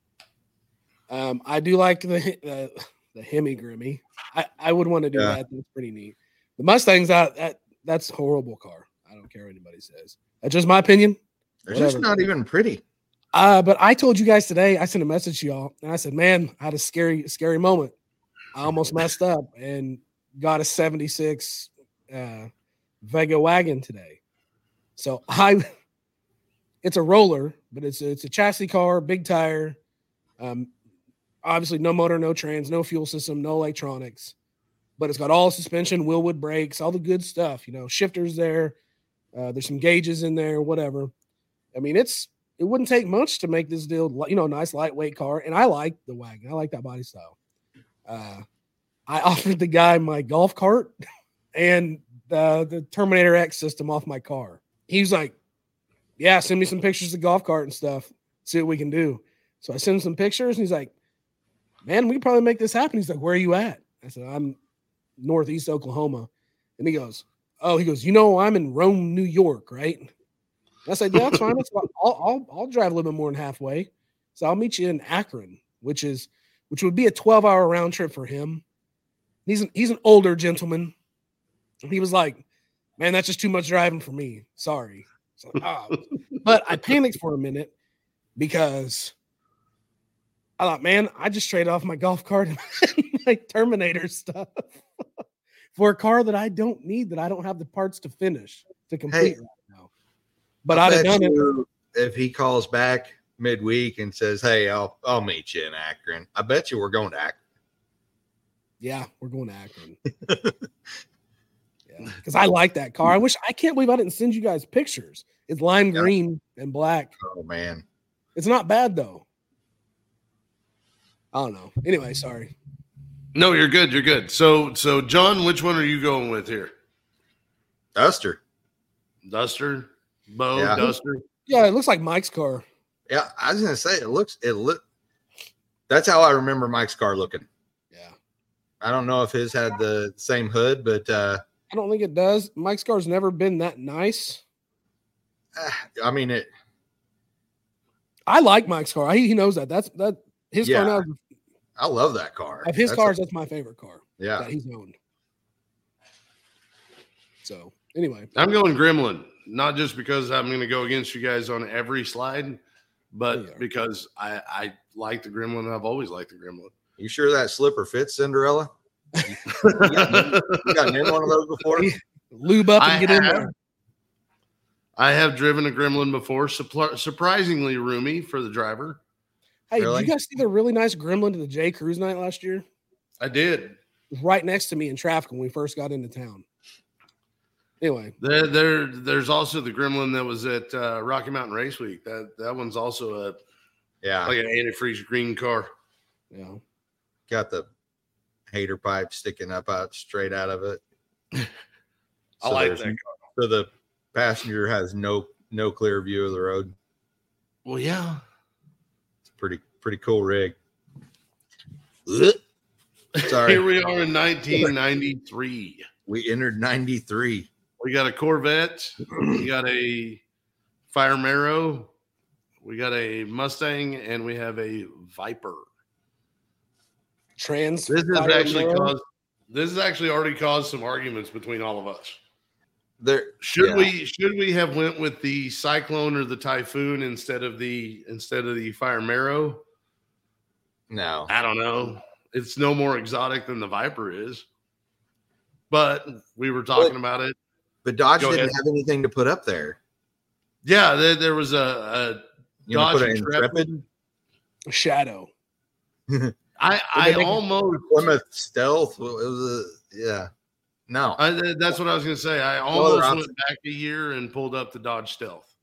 Um, I do like the the, the Hemi Grimmy. I, I would want to do yeah. that. That's pretty neat. The Mustangs, that, that that's a horrible car. I don't care what anybody says. That's just my opinion. They're Whatever. just not even pretty. Uh, but I told you guys today, I sent a message to y'all, and I said, man, I had a scary, scary moment. I almost messed up and got a seventy-six uh, Vega wagon today. So I, it's a roller, but it's a, it's a chassis car, big tire. Um, obviously no motor, no trans, no fuel system, no electronics, but it's got all suspension, Willwood brakes, all the good stuff, you know, shifters there. Uh, there's some gauges in there, whatever. I mean, it's, it wouldn't take much to make this deal, you know, nice lightweight car. And I like the wagon. I like that body style. Uh, I offered the guy my golf cart and the, the Terminator X system off my car. He was like, yeah, send me some pictures of the golf cart and stuff. See what we can do. So I sent him some pictures and he's like, man, we can probably make this happen. He's like, where are you at? I said, I'm Northeast Oklahoma. And he goes, oh, he goes, you know, I'm in Rome, New York, right? And I said, yeah, that's fine. That's fine. I'll, I'll, I'll drive a little bit more than halfway. So I'll meet you in Akron, which is, which would be a twelve hour round trip for him. He's an, he's an older gentleman. He was like, man, that's just too much driving for me. Sorry. So, oh. But I panicked for a minute because I thought, man, I just traded off my golf cart and my Terminator stuff for a car that I don't need, that I don't have the parts to finish, to complete Hey, right now. But I I'd have bet done it. you if he calls back midweek and says, "Hey, I'll I'll meet you in Akron," I bet you we're going to Akron. Yeah, we're going to Akron. Yeah, because I like that car. I wish I can't believe I didn't send you guys pictures. It's lime Yeah. green and black. Oh man, It's not bad though. I don't know. Anyway, sorry. No, you're good. You're good. So, so John, which one are you going with here? Duster. Duster, Bo, Yeah. Duster. Yeah, it looks like Mike's car. Yeah, I was gonna say it looks it look. That's how I remember Mike's car looking. Yeah. I don't know if his had the same hood, but uh, I don't think it does. Mike's car's never been that nice. I mean it. I like Mike's car. He, he knows that. That's that his Yeah. car now. I love that car. Of his That's cars, a- that's my favorite car yeah, that he's owned. So anyway, I'm going Gremlin, not just because I'm going to go against you guys on every slide, but Yeah. because I, I like the Gremlin. I've always liked the Gremlin. you sure that slipper fits, Cinderella? You got, you got in one of those before? lube up and I get in have. there. I have driven a Gremlin before, suppl- surprisingly roomy for the driver. Hey, Really? did you guys see the really nice Gremlin to the J Cruise night last year? I did. It was right next to me in traffic when we first got into town. Anyway, There, there, there's also the Gremlin that was at uh, Rocky Mountain Race Week. That that one's also a Yeah, like an antifreeze green car. yeah. got the hater pipe sticking up out straight out of it. I So like there's- that car. So the passenger has no no clear view of the road. Well, yeah. It's a pretty pretty cool rig. Sorry, Here we are in nineteen ninety-three. we entered ninety-three. We got a Corvette. We got a Fire Marrow. We got a Mustang, and we have a Viper. Trans. This has Fire actually Marrow. caused. This has actually already caused some arguments between all of us. There Should yeah. we should we have went with the Cyclone or the Typhoon instead of the instead of the Fire Marrow? No. I don't know. It's no more exotic than the Viper is. But we were talking But- about it. But Dodge Go didn't ahead. have anything to put up there. Yeah, there, there was a, You a know, Dodge put an Intrepid. Shadow. I, I they make- almost Plymouth Stealth. It was a, yeah. No. I, that's what I was going to say. I other almost option. went back a year and pulled up the Dodge Stealth.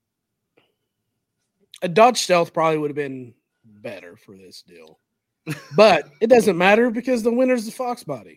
A Dodge Stealth probably would have been better for this deal. But it doesn't matter because the winner's the Fox body.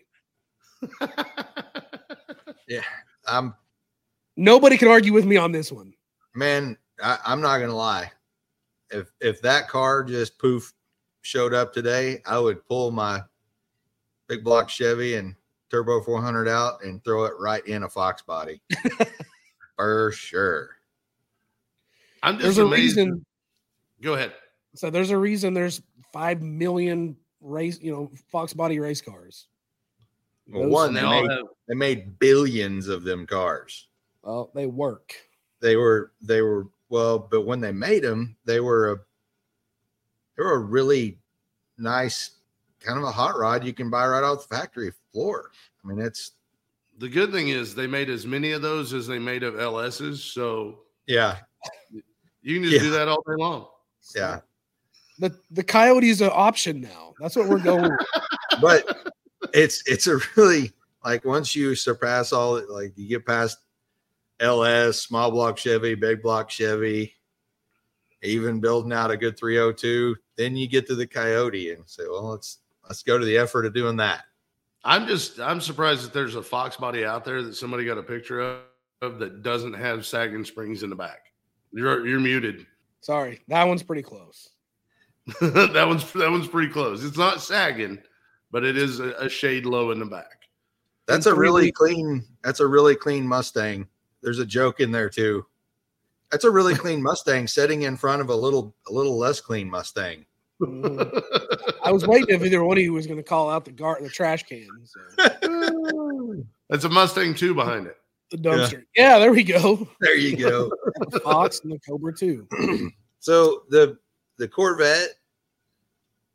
Yeah. I'm Nobody can argue with me on this one. man, I, I'm not gonna lie. If if that car just poof showed up today, I would pull my big block Chevy and turbo four hundred out and throw it right in a Fox body. For sure. I'm just There's a amazed. reason. Go ahead. So there's a reason there's five million race, you know, Fox body race cars. Well, Those- one, And they they all made, have, they made billions of them cars. Well, they work. They were they were well, but when they made them, they were a they were a really nice kind of a hot rod you can buy right off the factory floor. I mean, it's the good thing is they made as many of those as they made of L S's. So yeah, you can just Yeah. do that all day long. yeah. The the Coyote is an option now. That's what we're going with. But it's it's a really like once you surpass all like you get past L S, small block Chevy, big block Chevy, even building out a good three oh two, then you get to the Coyote and say, well, let's let's go to the effort of doing that. I'm just I'm surprised that there's a Fox body out there that somebody got a picture of, of that doesn't have sagging springs in the back. You're you're muted. Sorry, that one's pretty close. that one's that one's pretty close. It's not sagging, but it is a, a shade low in the back. That's In a three really weeks- clean. That's a really clean Mustang. There's a joke in there too. That's a really clean Mustang sitting in front of a little a little less clean Mustang. Mhm. I was waiting if either one of you was going to call out the gar- the trash can, so. That's a Mustang two behind it. the dumpster. Yeah. there we go. There you go. The Fox and the Cobra too. So the the Corvette,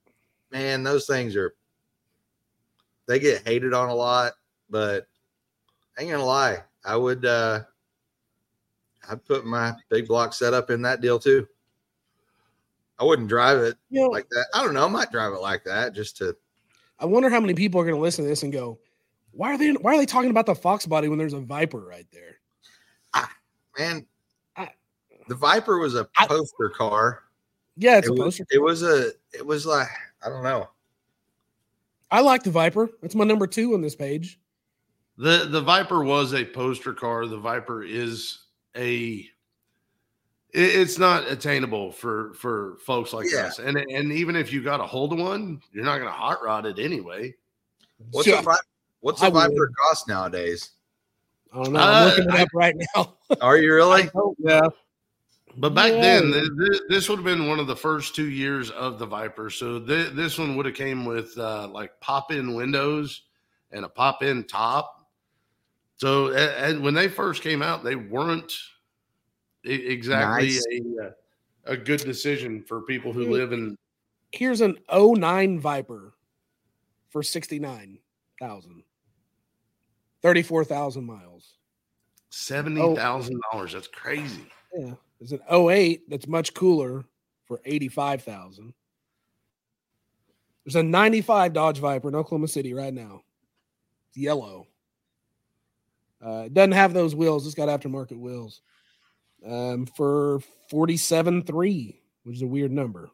man, those things are, they get hated on a lot, but I ain't gonna lie. I would, uh, I'd put my big block setup in that deal too. I wouldn't drive it You know, like that. I don't know. I might drive it like that just to. I wonder how many people are going to listen to this and go, "Why are they? Why are they talking about the Fox body when there's a Viper right there?" Ah, man, I, the Viper was a I- poster car. yeah, it's It a was, poster. it was a. It was like I don't know. I like the Viper. It's my number two on this page. The the Viper was a poster car. The Viper is a it- it's not attainable for for folks like Yeah. us. And and even if you got a hold of one, you're not going to hot rod it anyway. What's Yeah. a Vi- What's I a Viper would. cost nowadays? I don't know. I'm Uh, looking it I- up right now. Are you really? yeah. But back Yeah. then, th- th- this would have been one of the first two years of the Viper. So th- this one would have came with uh, like pop-in windows and a pop-in top. So a- and when they first came out, they weren't e- exactly Nice. a, uh, a good decision for people who Hmm. live in. Here's an oh nine Viper for sixty-nine thousand. thirty-four thousand miles. seventy thousand dollars. That's crazy. Yeah. There's an oh eight that's much cooler for eighty-five thousand. There's a ninety-five Dodge Viper in Oklahoma City right now. It's yellow. Uh, it doesn't have those wheels. It's got aftermarket wheels. Um, for forty-seven three, which is a weird number.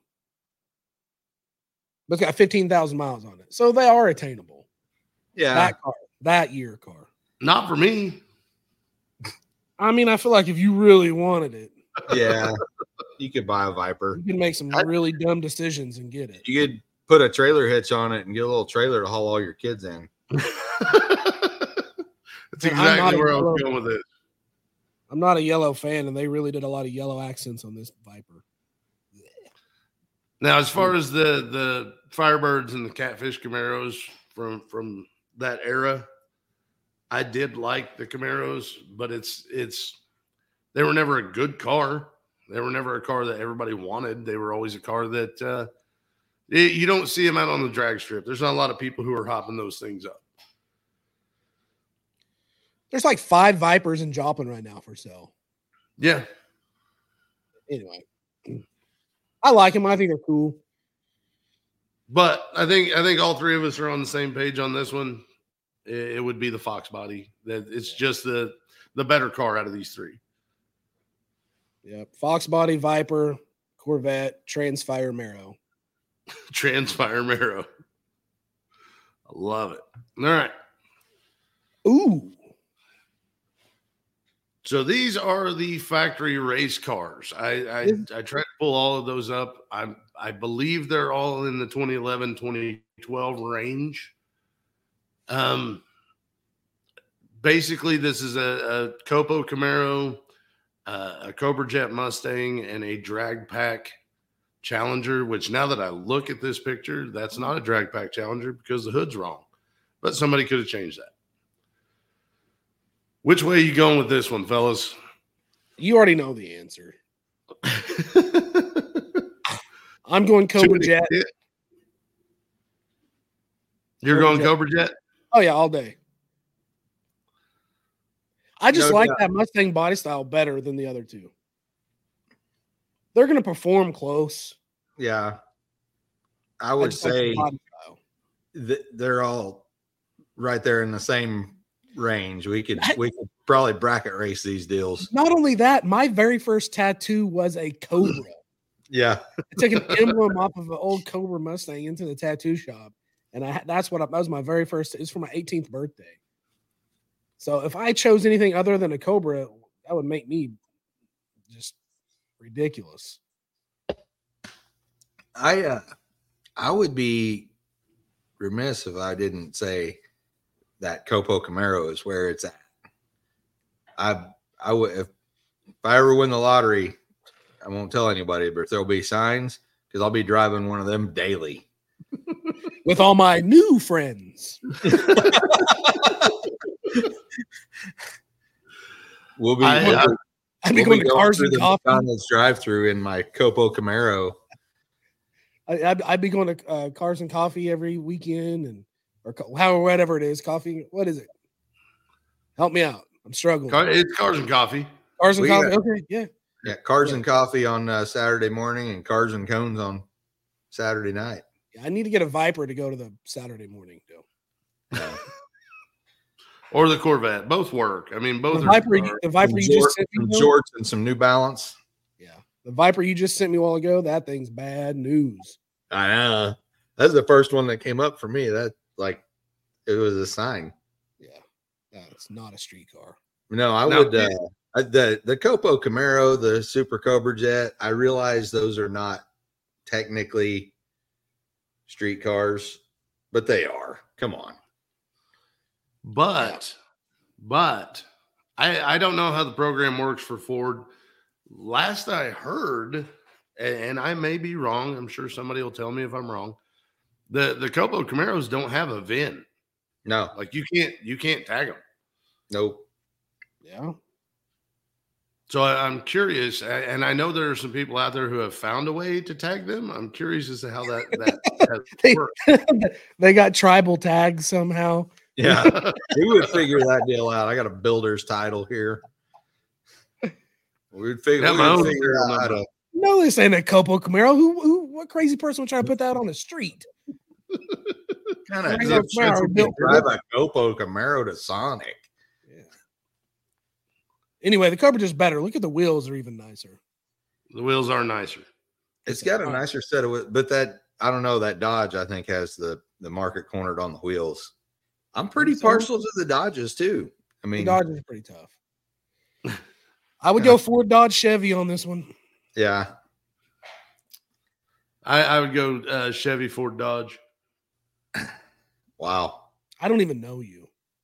But it's got fifteen thousand miles on it. So they are attainable. Yeah. That car, that year car. Not for me. I mean, I feel like if you really wanted it, Yeah. You could buy a Viper. you can make some I- really dumb decisions and get it. You could put a trailer hitch on it and get a little trailer to haul all your kids in. That's And I'm not exactly a where I was yellow- going with it. I'm not a yellow fan, and they really did a lot of yellow accents on this Viper. Now, as far as the the Firebirds and the Catfish Camaros from from that era, I did like the Camaros, but it's it's they were never a good car. They were never a car that everybody wanted. They were always a car that uh, it- you don't see them out on the drag strip. There's not a lot of people who are hopping those things up. There's like five Vipers in Joplin right now for sale. Yeah, Anyway, I like them. I think they're cool. but I think I think all three of us are on the same page on this one. It, it would be the Fox body. That it's just the the better car out of these three. Yeah, Fox body, Viper, Corvette, Transfire Marrow. Transpire Marrow. I love it. All right. Ooh, So these are the factory race cars. I I, I tried to pull all of those up. I I believe they're all in the twenty eleven, twenty twelve range. Um, basically, this is a, a Copo Camaro, uh, a Cobra Jet Mustang, and a drag pack Challenger. Which now that I look at this picture, that's not a drag pack Challenger because the hood's wrong. But somebody could have changed that. Which way are you going with this one, fellas? you already know the answer. I'm going Cobra Jet. You're Cobra going Jet. Cobra Jet? Oh yeah, all day. I just No like doubt. that Mustang body style better than the other two. They're going to perform close. Yeah. I I would just like the say body style. that they're all right there in the same range. We could I- we could probably bracket race these deals. Not only that, my very first tattoo was a Cobra. Yeah. I took an emblem off of an old Cobra Mustang into the tattoo shop, and I that's what I, that was my very first. It's for my eighteenth birthday. So if I chose anything other than a Cobra, that would make me just ridiculous. I uh I would be remiss if I didn't say that Copo Camaro is where it's at. I I would if, if I ever win the lottery, I won't tell anybody, but there'll be signs because I'll be driving one of them daily. With all my new friends. We'll be, I- we'll I- be- I'd be we'll going be to going Cars through and the Coffee. McDonald's drive-through in my Copo Camaro. I, I'd, I'd be going to uh, Cars and Coffee every weekend, and or however whatever it is. Coffee, what is it? Help me out. I'm struggling. Car, it's Cars and Coffee. Cars and We Coffee. got- Okay, yeah. Yeah, Cars Yeah. and Coffee on uh, Saturday morning and Cars and Cones on Saturday night. yeah. I need to get a Viper to go to the Saturday morning though. Or the Corvette. Both work. I mean, both The are. Viper, you, are- the Viper Some you jort- just sent me. some though? jorts and some New Balance. Yeah, the Viper you just sent me a while ago. That thing's bad news. I know. That's the first one that came up for me. That like it was a sign. Yeah, that's not a street car. No, I Now, would uh, I, the the Copo Camaro, the Super Cobra Jet. I realize those are not technically street cars, but they are. Come on. But, but I, I don't know how the program works for Ford. Last I heard, and, and I may be wrong. I'm sure somebody will tell me if I'm wrong. The the Copo Camaros don't have a V I N. No, Like you can't you can't tag them. nope. Yeah, So I, I'm curious, a- and I know there are some people out there who have found a way to tag them. I'm curious as to how that that They- has worked. they got tribal tags somehow. Yeah, we would figure that deal out. I got a builder's title here. We'd figure, Got we my would own figure serial out how number. to. No, this ain't a Copo Camaro. Who, who, what crazy person would try to put that on the street? Kind of Camaro, Camaro, built- drive a Copo Camaro to Sonic. Yeah. Anyway, the Cobra just better. Look at the wheels; are even nicer. The wheels are nicer. It's got a nicer set of, whe- but that I don't know. That Dodge I think has the the market cornered on the wheels. I'm pretty So? partial to the Dodges too. I The mean, Dodge is pretty tough. I would go Ford, Dodge, Chevy on this one. yeah, I, I would go uh, Chevy, Ford, Dodge. wow. I don't even know you.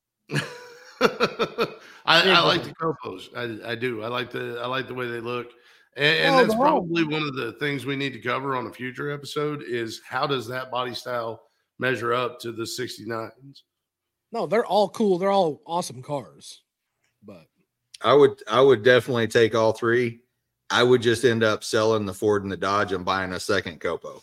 I, I like the Copos. I, I do. I like the I like the way they look, and, and Oh, that's the probably one of the things we need to cover on a future episode. Is how does that body style measure up to the sixty-nines? No, they're all cool. They're all awesome cars. But I would I would definitely take all three. I would just end up selling the Ford and the Dodge and buying a second Copo.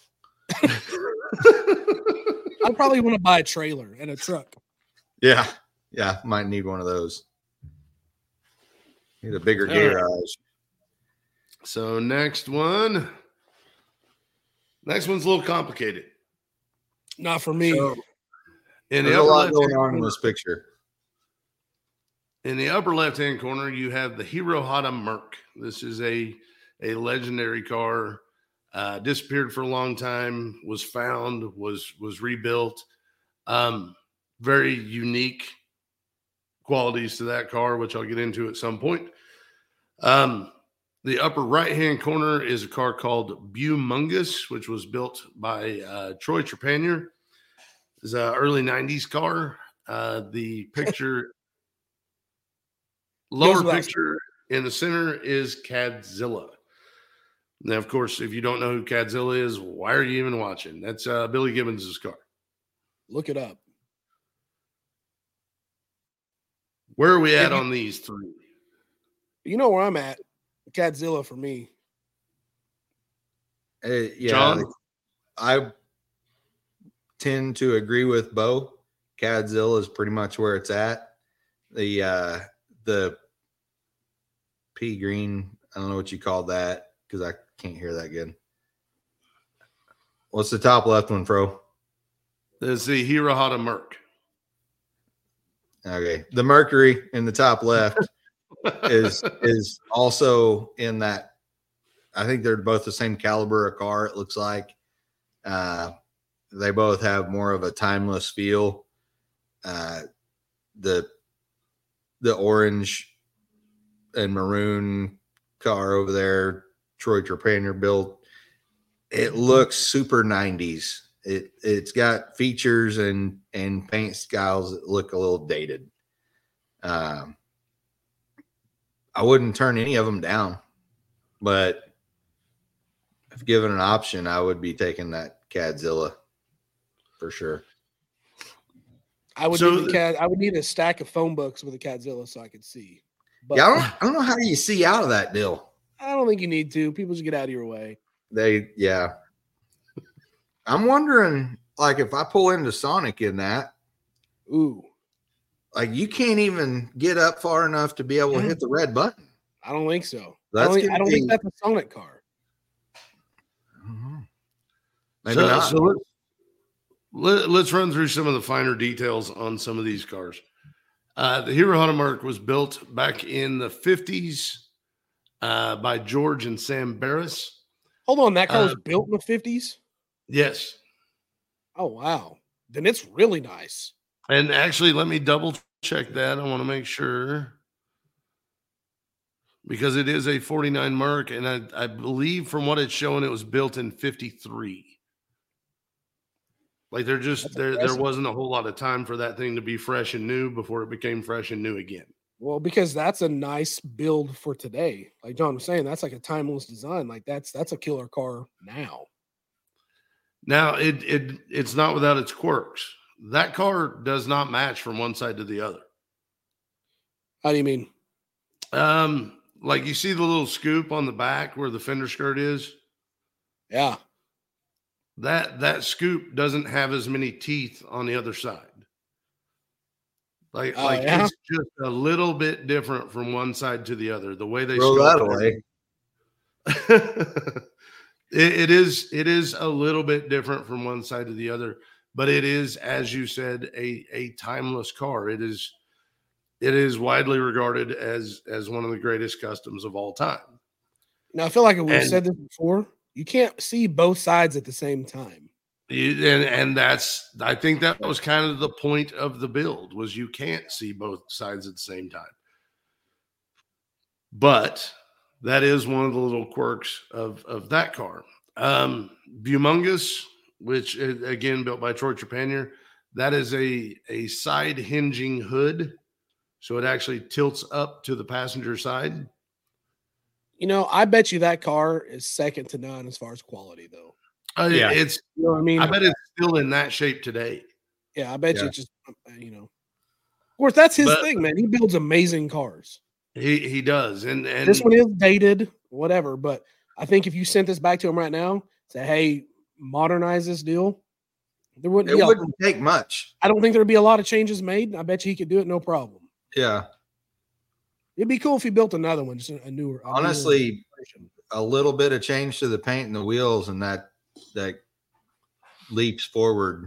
I probably want to buy a trailer and a truck. Yeah, yeah, might need one of those. Need a bigger All right. garage. So next one, next one's a little complicated. Not for me. So, in There's the a upper lot left going hand on in corner, this picture. in the upper left hand corner, you have the Hirohata Merc. This is a a legendary car. Uh, disappeared for a long time. Was found. Was was rebuilt. Um, very unique qualities to that car, which I'll get into at some point. Um, the upper right hand corner is a car called Bumungus, which was built by uh, Troy Trepanier. It's an early nineties car. Uh, the picture, lower without picture in the center is Cadzilla. Now, of course, if you don't know who Cadzilla is, why are you even watching? That's uh, Billy Gibbons' car. Look it up. Where are we at If you- on these three? You know where I'm at. Cadzilla for me. Uh, yeah, John? I tend to agree with Bo. Cadzilla is pretty much where it's at. The uh, the pea green, I don't know what you call that because I can't hear that good. What's the top left one, Fro? There's the Hirohata Merc. Okay, the Mercury in the top left is is also in that. I think they're both the same caliber of car. It looks like uh, they both have more of a timeless feel. Uh, the the orange and maroon car over there, Troy Trepanier built. It looks super nineties. It it's got features and and paint styles that look a little dated. Um, I wouldn't turn any of them down, but if given an option, I would be taking that Cadzilla for sure. I would So need a the- cat. I would need a stack of phone books with a Cadzilla so I could see. But Yeah, I don't, I don't know how you see out of that deal. I don't think you need to. People just get out of your way. They, yeah, I'm wondering, like, if I pull into Sonic in that, Ooh, like, you can't even get up far enough to be able to hit the red button. I don't think so. That's I don't, gonna I don't be- think that's a Sonic car. Maybe so, not. So let's, let, let's run through some of the finer details on some of these cars. Uh, the Hero Honda Mark was built back in the fifties uh, by George and Sam Barris. Hold on, that car was Uh, built in the fifties? Yes. Oh, wow. Then it's really nice. And actually, let me double check that. I want to make sure. Because it is a forty-nine Mark, and I, I believe from what it's showing, it was built in fifty-three. Like there just That's there there impressive. wasn't a whole lot of time for that thing to be fresh and new before it became fresh and new again. Well, because that's a nice build for today. Like John was saying, that's like a timeless design. Like that's that's a killer car now. Now it it it's not without its quirks. That car does not match from one side to the other. How do you mean? Um, like you see the little scoop on the back where the fender skirt is. Yeah. That that scoop doesn't have as many teeth on the other side. Like, Oh, like yeah? it's just a little bit different from one side to the other. The way they Throw scope that it. away. it, it is it is a little bit different from one side to the other, but it is, as you said, a a timeless car. It is it is widely regarded as as one of the greatest customs of all time. Now I feel like we've And- said this before. You can't see both sides at the same time. You- and and that's I think that was kind of the point of the build, was you can't see both sides at the same time. But that is one of the little quirks of of that car. Um, Bumongus, which is, again, built by Troy Trepanier, that is a a side hinging hood, so it actually tilts up to the passenger side. You know, I bet you that car is second to none as far as quality, though. Uh, Yeah. It's You know what I mean? I bet it's still in that shape today. Yeah, I bet you Yeah. it's just uh, you know. Of course, that's his But- thing, man. He builds amazing cars. He he does, and and This one is dated, whatever. But I think if you sent this back to him right now, say, "Hey, modernize this deal," there wouldn't It be. A, wouldn't take much. I don't think there'd be a lot of changes made. I bet you he could do it no problem. Yeah. It'd be cool if he built another one, just a, a newer. a newer Honestly, version. a little bit of change to the paint and the wheels, and that that leaps forward.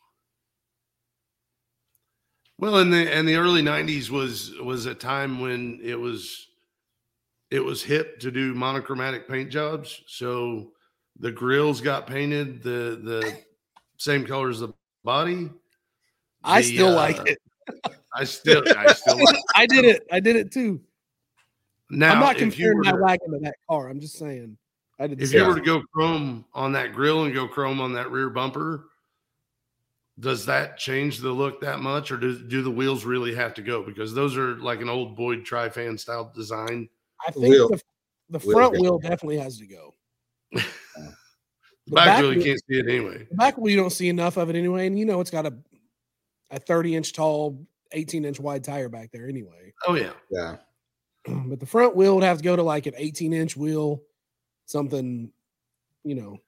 Well, in the and the early nineties was was a time when it was it was hip to do monochromatic paint jobs. So the grills got painted the the same color as the body. I The, still uh, like it. I still I still like it. I did it. I did it too. Now, I'm not if you comparing were my to, wagon to that car. I'm just saying. I did. the if same you were thing. to go chrome on that grill and go chrome on that rear bumper, does that change the look that much, or do do the wheels really have to go? Because those are like an old Boyd Tri-Fan style design. I think Wheel. the, the Wheel front goes. wheel definitely has to go. The The back, back wheel, you wheel- can't see it anyway. The back wheel, you don't see enough of it anyway, and you know it's got a a thirty inch tall, eighteen inch wide tire back there anyway. Oh yeah. Yeah. But the front wheel would have to go to like an eighteen inch wheel, something, you know,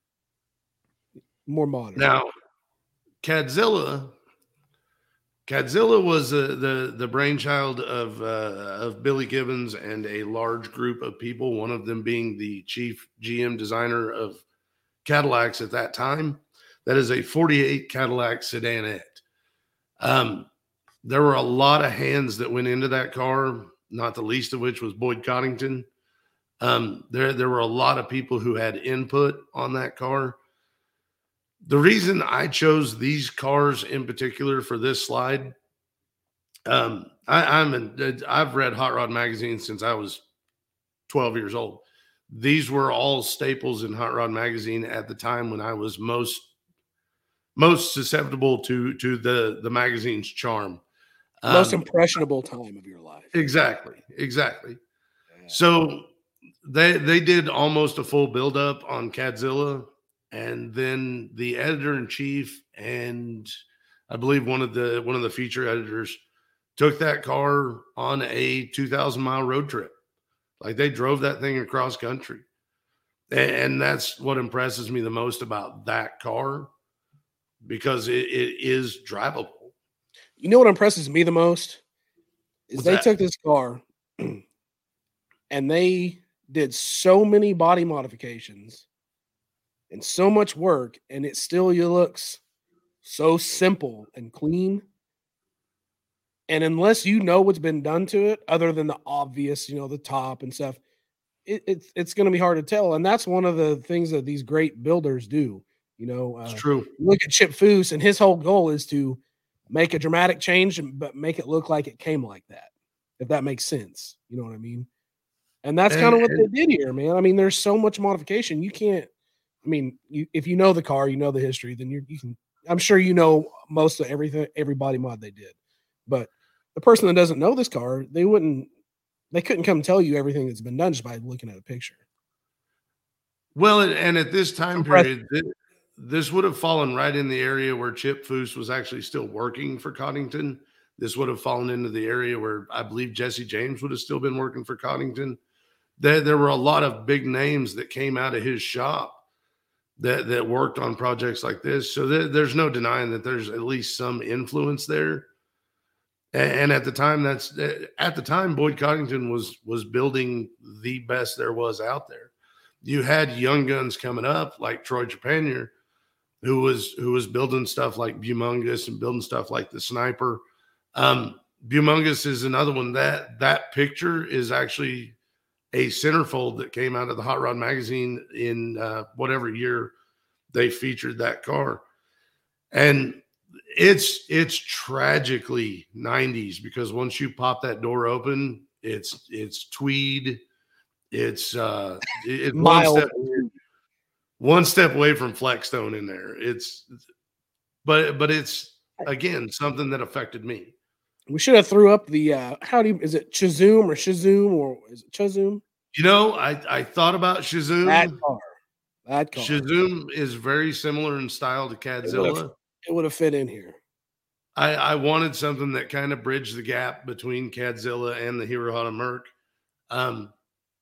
more modern. Now, Cadzilla, Cadzilla was uh, the the brainchild of uh, of Billy Gibbons and a large group of people. One of them being the chief G M designer of Cadillacs at that time. That is a forty-eight Cadillac sedanette. Um, there were a lot of hands that went into that car, not the least of which was Boyd Coddington. Um, there, there were a lot of people who had input on that car. The reason I chose these cars in particular for this slide, um, I, I'm an, I've read Hot Rod Magazine since I was twelve years old. These were all staples in Hot Rod Magazine at the time when I was most most susceptible to to the the magazine's charm. Most Um, impressionable time of your life. exactly, exactly. Yeah. So they they did almost a full build up on Cadzilla, and then the editor in chief and I believe one of the one of the feature editors took that car on a two thousand mile road trip. Like they drove that thing across country. And, and that's what impresses me the most about that car, because it, it is drivable. You know what impresses me the most is What's they that? took this car and they did so many body modifications and so much work, and it still looks so simple and clean. And unless you know what's been done to it, other than the obvious, you know, the top and stuff, it, it's it's going to be hard to tell. And that's one of the things that these great builders do. You know, It's uh, true. look at Chip Foose, and his whole goal is to make a dramatic change, but make it look like it came like that, if that makes sense. You know what I mean? And that's And, kind of what and they did here, man. I mean, there's so much modification. You can't, I mean, you, if you know the car, you know the history, then you you can, I'm sure you know most of everything, every body mod they did. But the person that doesn't know this car, they wouldn't, they couldn't come tell you everything that's been done just by looking at a picture. well, and, and at this time Impressive. period, th- this would have fallen right in the area where Chip Foose was actually still working for Coddington. This would have fallen into the area where I believe Jesse James would have still been working for Coddington. There, there were a lot of big names that came out of his shop that that worked on projects like this. So there, there's no denying that there's at least some influence there. And, and at the time, that's at the time, Boyd Coddington was was building the best there was out there. You had young guns coming up like Troy Trepanier, who was who was building stuff like Bumongus and building stuff like the Sniper. Um, Bumongus is another one. That that picture is actually a centerfold that came out of the Hot Rod magazine in uh, whatever year they featured that car. And it's it's tragically nineties, because once you pop that door open, it's it's tweed. It's uh it's one Mild. step one step away from Flexstone in there. It's but but it's again something that affected me. We should have threw up the uh how do you, is it Chazoom or Shazoom or is it Chazoom? You know, I I thought about Shazoom. That car. That car. Shazoom is very similar in style to Cadzilla. It would have fit in here. I, I wanted something that kind of bridged the gap between Cadzilla and the Hirohata Merc. Um,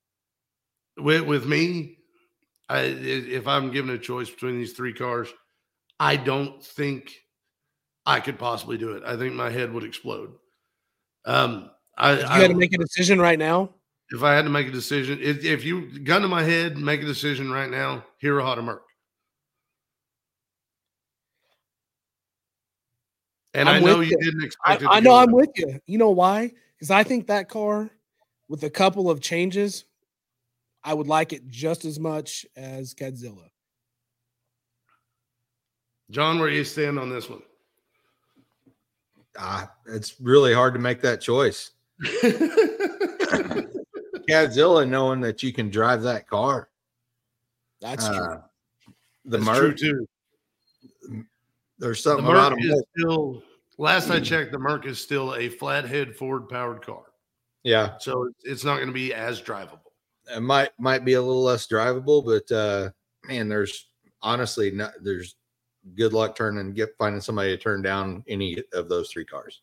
with, with me, I, if I'm given a choice between these three cars, I don't think I could possibly do it. I think my head would explode. Um, I, If you I, had to make a decision right now, if I had to make a decision, if, if you gun to my head, make a decision right now, Hirohata Merc. And I'm I know with you you. didn't I, expect it. I to know go I'm there. with you. You know why? Because I think that car, with a couple of changes, I would like it just as much as Cadzilla. John, where do you stand on this one? Ah, it's really hard to make that choice. Cadzilla, knowing that you can drive that car. That's Uh, true. The That's Merc, true too. there's The something about Merc them. is still, last I checked, the Merc is still a flathead Ford powered car. Yeah, So it's not going to be as drivable. it might might be a little less drivable, but uh, man, there's honestly not. There's good luck turning get finding somebody to turn down any of those three cars.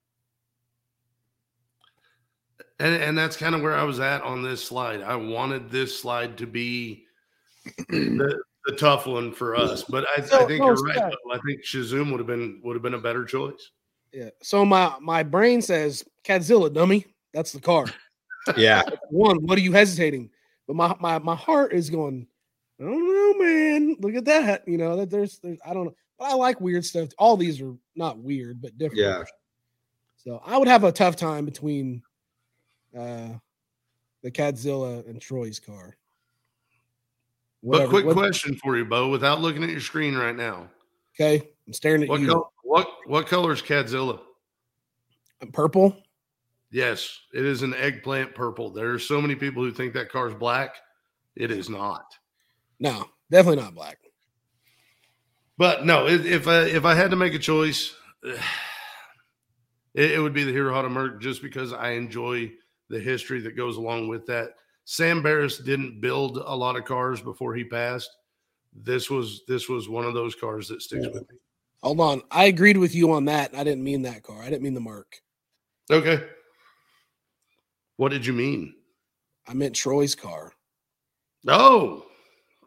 And, and that's kind of where I was at on this slide. I wanted this slide to be the, the tough one for us, but I, So, I think no, you're right. Scott. though. I think Shazoom would have been would have been a better choice. Yeah. So my my brain says Cadzilla, dummy. That's the car. Yeah, One, what are you hesitating? But my my my heart is going, I don't know, man. Look at that. You know, that there's there's I don't know. But I like weird stuff. All these are not weird, but different. yeah. So I would have a tough time between uh the Cadzilla and Troy's car. But quick what- question for you, Bo, without looking at your screen right now. Okay. I'm staring at What you. color, what what color is Cadzilla? Purple. Yes, it is an eggplant purple. There are so many people who think that car's black. It is not. No, definitely not black. But no, if, if I if I had to make a choice, it, it would be the Hirohata Merc, just because I enjoy the history that goes along with that. Sam Barris didn't build a lot of cars before he passed. This was this was one of those cars that sticks with me. Hold on. I agreed with you on that. I didn't mean that car. I didn't mean the Merc. Okay. What did you mean? I meant Troy's car. Oh,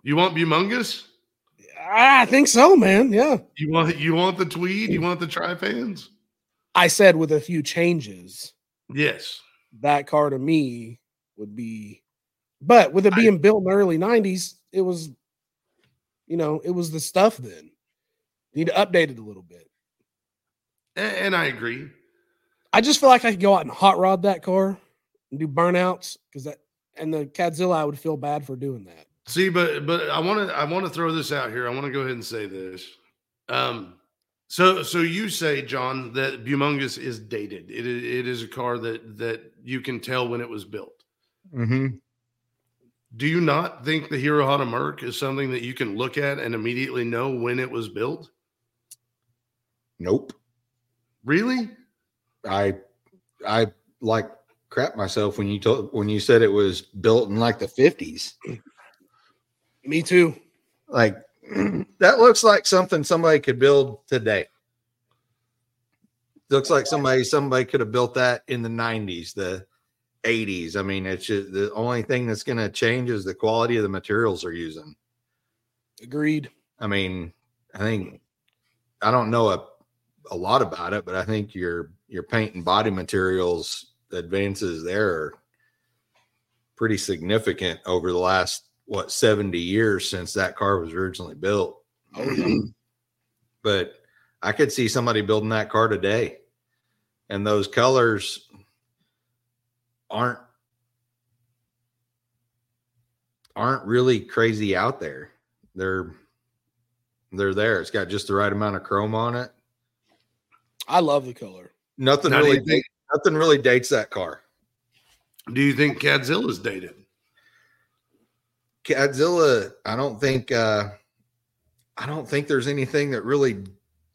You want Humongous? I think so, man. Yeah. You want you want the tweed? You want the Tripans? I said with a few changes. Yes. That car to me would be, but with it being I, built in the early nineties, it was, you know, it was the stuff then. You need to update it a little bit. And, and I agree. I just feel like I could go out and hot rod that car and do burnouts because that, and the Cadzilla, I would feel bad for doing that. See, but but I want to I want to throw this out here. I want to go ahead and say this. Um, so so you say, John, that Humongous is dated. It is it is a car that that you can tell when it was built. Mm-hmm. Do you not think the Hero Honda Merc is something that you can look at and immediately know when it was built? Nope. Really? I I like crap myself when you told when you said it was built in like the fifties. Me too. Like that looks like something somebody could build today. Looks like somebody somebody could have built that in the nineties, the eighties. I mean, it's just the only thing that's going to change is the quality of the materials they're using. Agreed. I mean, I think I don't know a, a lot about it, but I think your your paint and body materials advances there are pretty significant over the last what seventy years since that car was originally built. But I could see somebody building that car today, and those colors aren't aren't really crazy out there. They're they're there. It's got just the right amount of chrome on it. I love the color. Nothing now, really do think, nothing really dates that car. Do you think Cadzilla's dated? Cadzilla, I don't think uh I don't think there's anything that really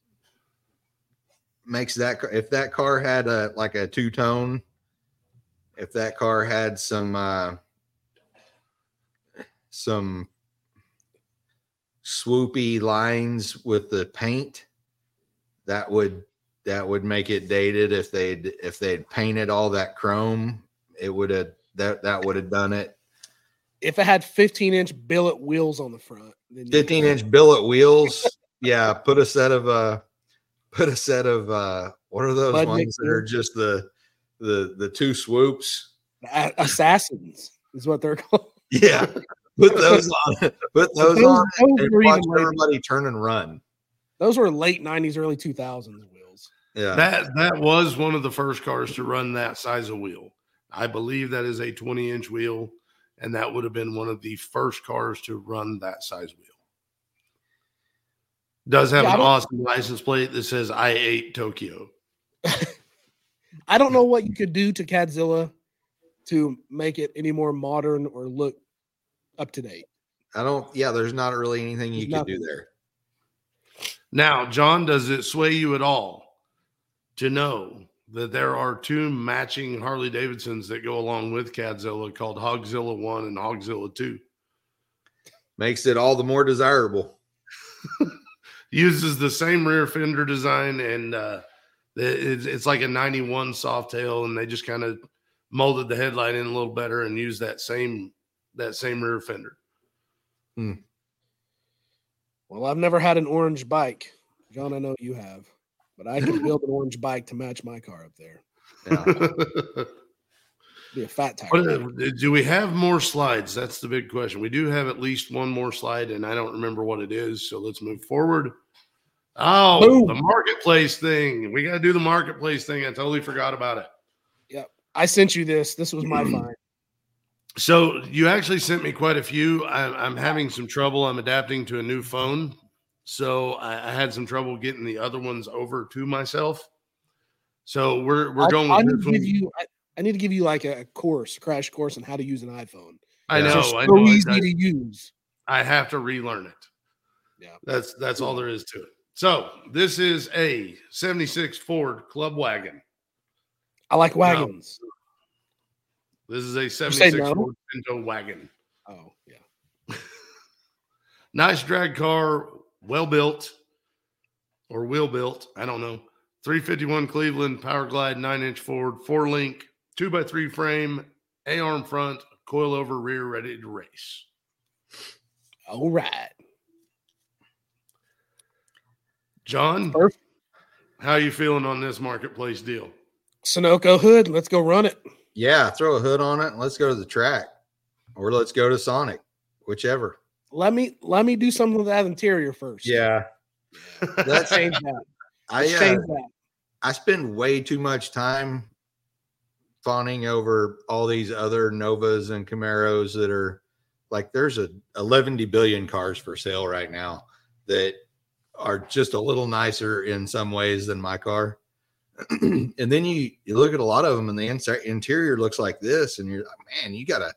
makes that car. If that car had a like a two-tone, if that car had some uh some swoopy lines with the paint, that would that would make it dated. If they'd if they'd painted all that chrome, it would have that that would have done it. If it had fifteen inch billet wheels on the front, fifteen inch billet wheels, yeah. Put a set of uh, put a set of uh, what are those Bud ones mixer. That are just the the the two swoops? Assassins is what they're called. Yeah, put those on. Put those, those on. Those and watch everybody turn and run. Those were late nineties, early two thousands wheels. Yeah, that that was one of the first cars to run that size of wheel. I believe that is a twenty inch wheel. And that would have been one of the first cars to run that size wheel. Does have yeah, an awesome license plate that says I eight Tokyo. I don't know what you could do to Cadzilla to make it any more modern or look up to date. I don't, yeah, there's not really anything you can do there. Now, John, does it sway you at all to know that there are two matching Harley Davidsons that go along with Cadzilla called Hogzilla one and Hogzilla two? Makes it all the more desirable. Uses the same rear fender design, and uh, it's, it's like a ninety-one soft tail, and they just kind of molded the headlight in a little better and used that same that same rear fender. Hmm. Well, I've never had an orange bike. John, I know you have. But I can build an orange bike to match my car up there. Yeah. Be a fat tire. Do we have more slides? That's the big question. We do have at least one more slide, and I don't remember what it is. So let's move forward. Oh, Boom. The marketplace thing. We got to do the marketplace thing. I totally forgot about it. Yep. I sent you this. This was my find. So you actually sent me quite a few. I'm, I'm having some trouble. I'm adapting to a new phone. So I, I had some trouble getting the other ones over to myself. So we're we're I, going. I, with need to give you, I, I need to give you like a course, crash course on how to use an iPhone. I know. It's so I know, easy I, to use. I have to relearn it. Yeah, that's that's all there is to it. So this is a seventy-six Ford Club Wagon. I like wagons. No. This is a seventy-six no? Ford Pinto wagon. Oh yeah. Nice drag car. Well built or wheel built. I don't know. three fifty-one Cleveland, Power Glide, nine inch Ford, four link, two by three frame, A-arm front, coil over rear, ready to race. All right. John, Perfect. how you feeling on this marketplace deal? Sunoco hood. Let's go run it. Yeah, throw a hood on it and let's go to the track, or let's go to Sonic, whichever. Let me let me do something with that interior first. Yeah, Let's change that. I Let's uh, change that. I spend way too much time fawning over all these other Novas and Camaros that are like, there's a eleven billion cars for sale right now that are just a little nicer in some ways than my car. And then you, you look at a lot of them and the inside interior looks like this. And you're like, man, you gotta,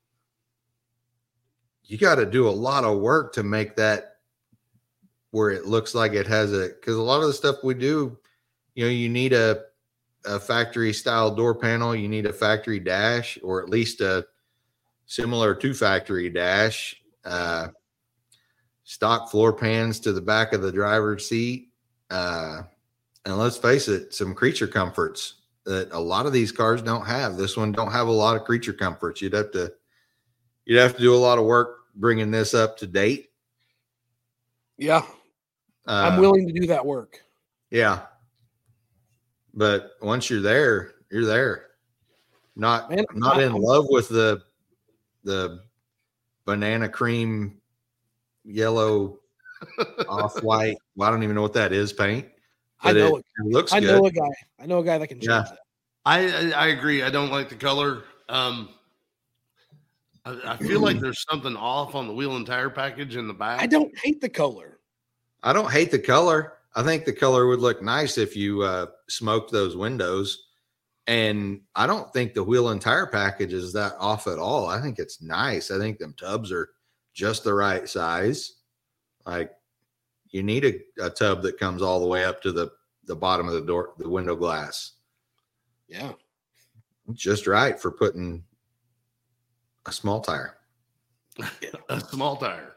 you gotta do a lot of work to make that where it looks like it has a, cause a lot of the stuff we do, you know, you need a, a factory style door panel, you need a factory dash, or at least a similar to factory dash, uh, stock floor pans to the back of the driver's seat. Uh, and let's face it, some creature comforts that a lot of these cars don't have. This one don't have a lot of creature comforts. You'd have to, you'd have to do a lot of work bringing this up to date. Yeah. Uh, I'm willing to do that work. Yeah. But once you're there, you're there. Not, Man, not I, in I'm, love with the, the banana cream, yellow, off white. Well, I don't even know what that is. Paint. I know it, it looks I good. know a guy. I know a guy that can change Yeah. that. I, I I agree. I don't like the color. Um, I, I feel like there's something off on the wheel and tire package in the back. I don't hate the color. I don't hate the color. I think the color would look nice if you uh, smoked those windows. And I don't think the wheel and tire package is that off at all. I think it's nice. I think them tubs are just the right size. Like, you need a, a tub that comes all the way up to the, the bottom of the door, the window glass. Yeah. Just right for putting a small tire. A small tire,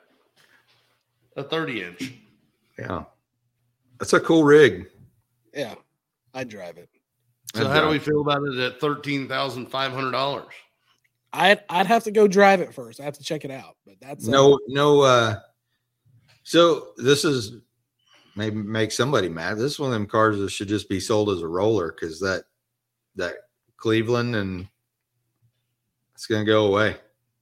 a thirty inch. Yeah. That's a cool rig. Yeah. I drive it. So I'd how do drive we feel about it at thirteen thousand five hundred dollars? I'd I'd have to go drive it first. I have to check it out. But that's uh, No, no. Uh, so this is maybe make somebody mad. This is one of them cars that should just be sold as a roller, because that that Cleveland, and it's gonna go away.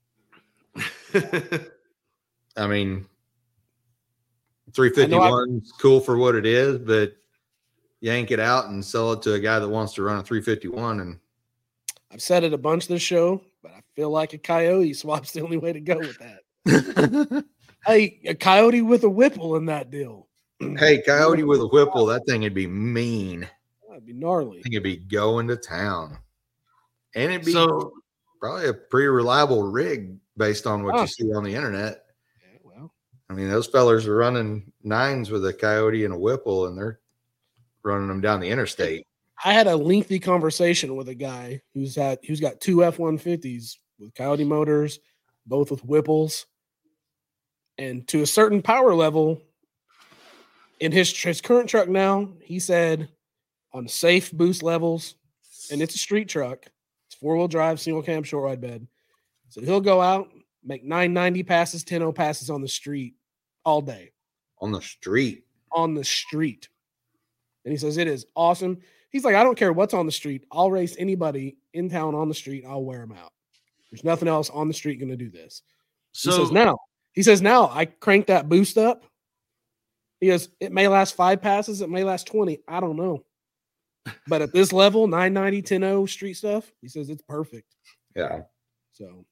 I mean, three fifty-one is cool for what it is, but yank it out and sell it to a guy that wants to run a three fifty-one. And I've said it a bunch this show, but I feel like a Coyote swap's the only way to go with that. Hey, a Coyote with a Whipple in that deal. Hey, Coyote with a Whipple, that thing would be mean. That'd be gnarly. I think it'd be going to town. And it'd be So probably a pretty reliable rig based on what Oh. you see on the internet. Yeah, well, I mean, those fellers are running nines with a Coyote and a Whipple, and they're running them down the interstate. I had a lengthy conversation with a guy who's had who's got two F one fifties with Coyote motors, both with Whipples, and to a certain power level. In his his current truck now, he said on safe boost levels, and it's a street truck, it's four wheel drive, single cam, short ride bed. So he'll go out, make nine ninety passes, ten oh passes on the street all day. On the street. On the street. And he says it is awesome. He's like, I don't care what's on the street. I'll race anybody in town on the street. I'll wear them out. There's nothing else on the street going to do this. so he says now, he says now I crank that boost up. He goes, it may last five passes. It may last twenty. I don't know. But at this level, nine ninety, ten oh street stuff, he says it's perfect. Yeah. So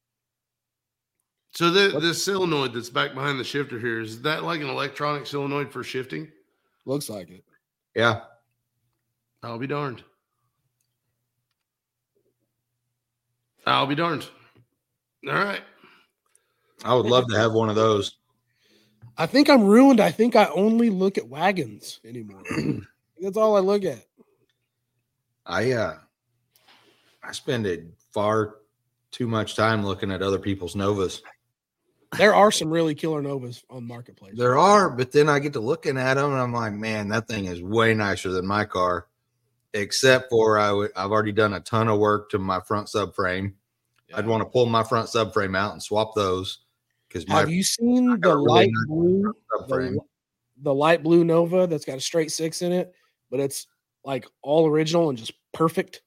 so the, this solenoid that's back behind the shifter here, is that like an electronic solenoid for shifting? looks like it. Yeah. I'll be darned. I'll be darned. All right. I would love to have one of those. I think I'm ruined. I think I only look at wagons anymore. That's all I look at. I uh I spend a far too much time looking at other people's Novas. There are some really killer Novas on Marketplace. There are, but then I get to looking at them and I'm like, man, that thing is way nicer than my car. Except for I would I've already done a ton of work to my front subframe. Yeah. I'd want to pull my front subframe out and swap those. Because my Have you seen the got a really light nice blue, the, subframe. the light blue Nova that's got a straight six in it, but it's like all original and just perfect?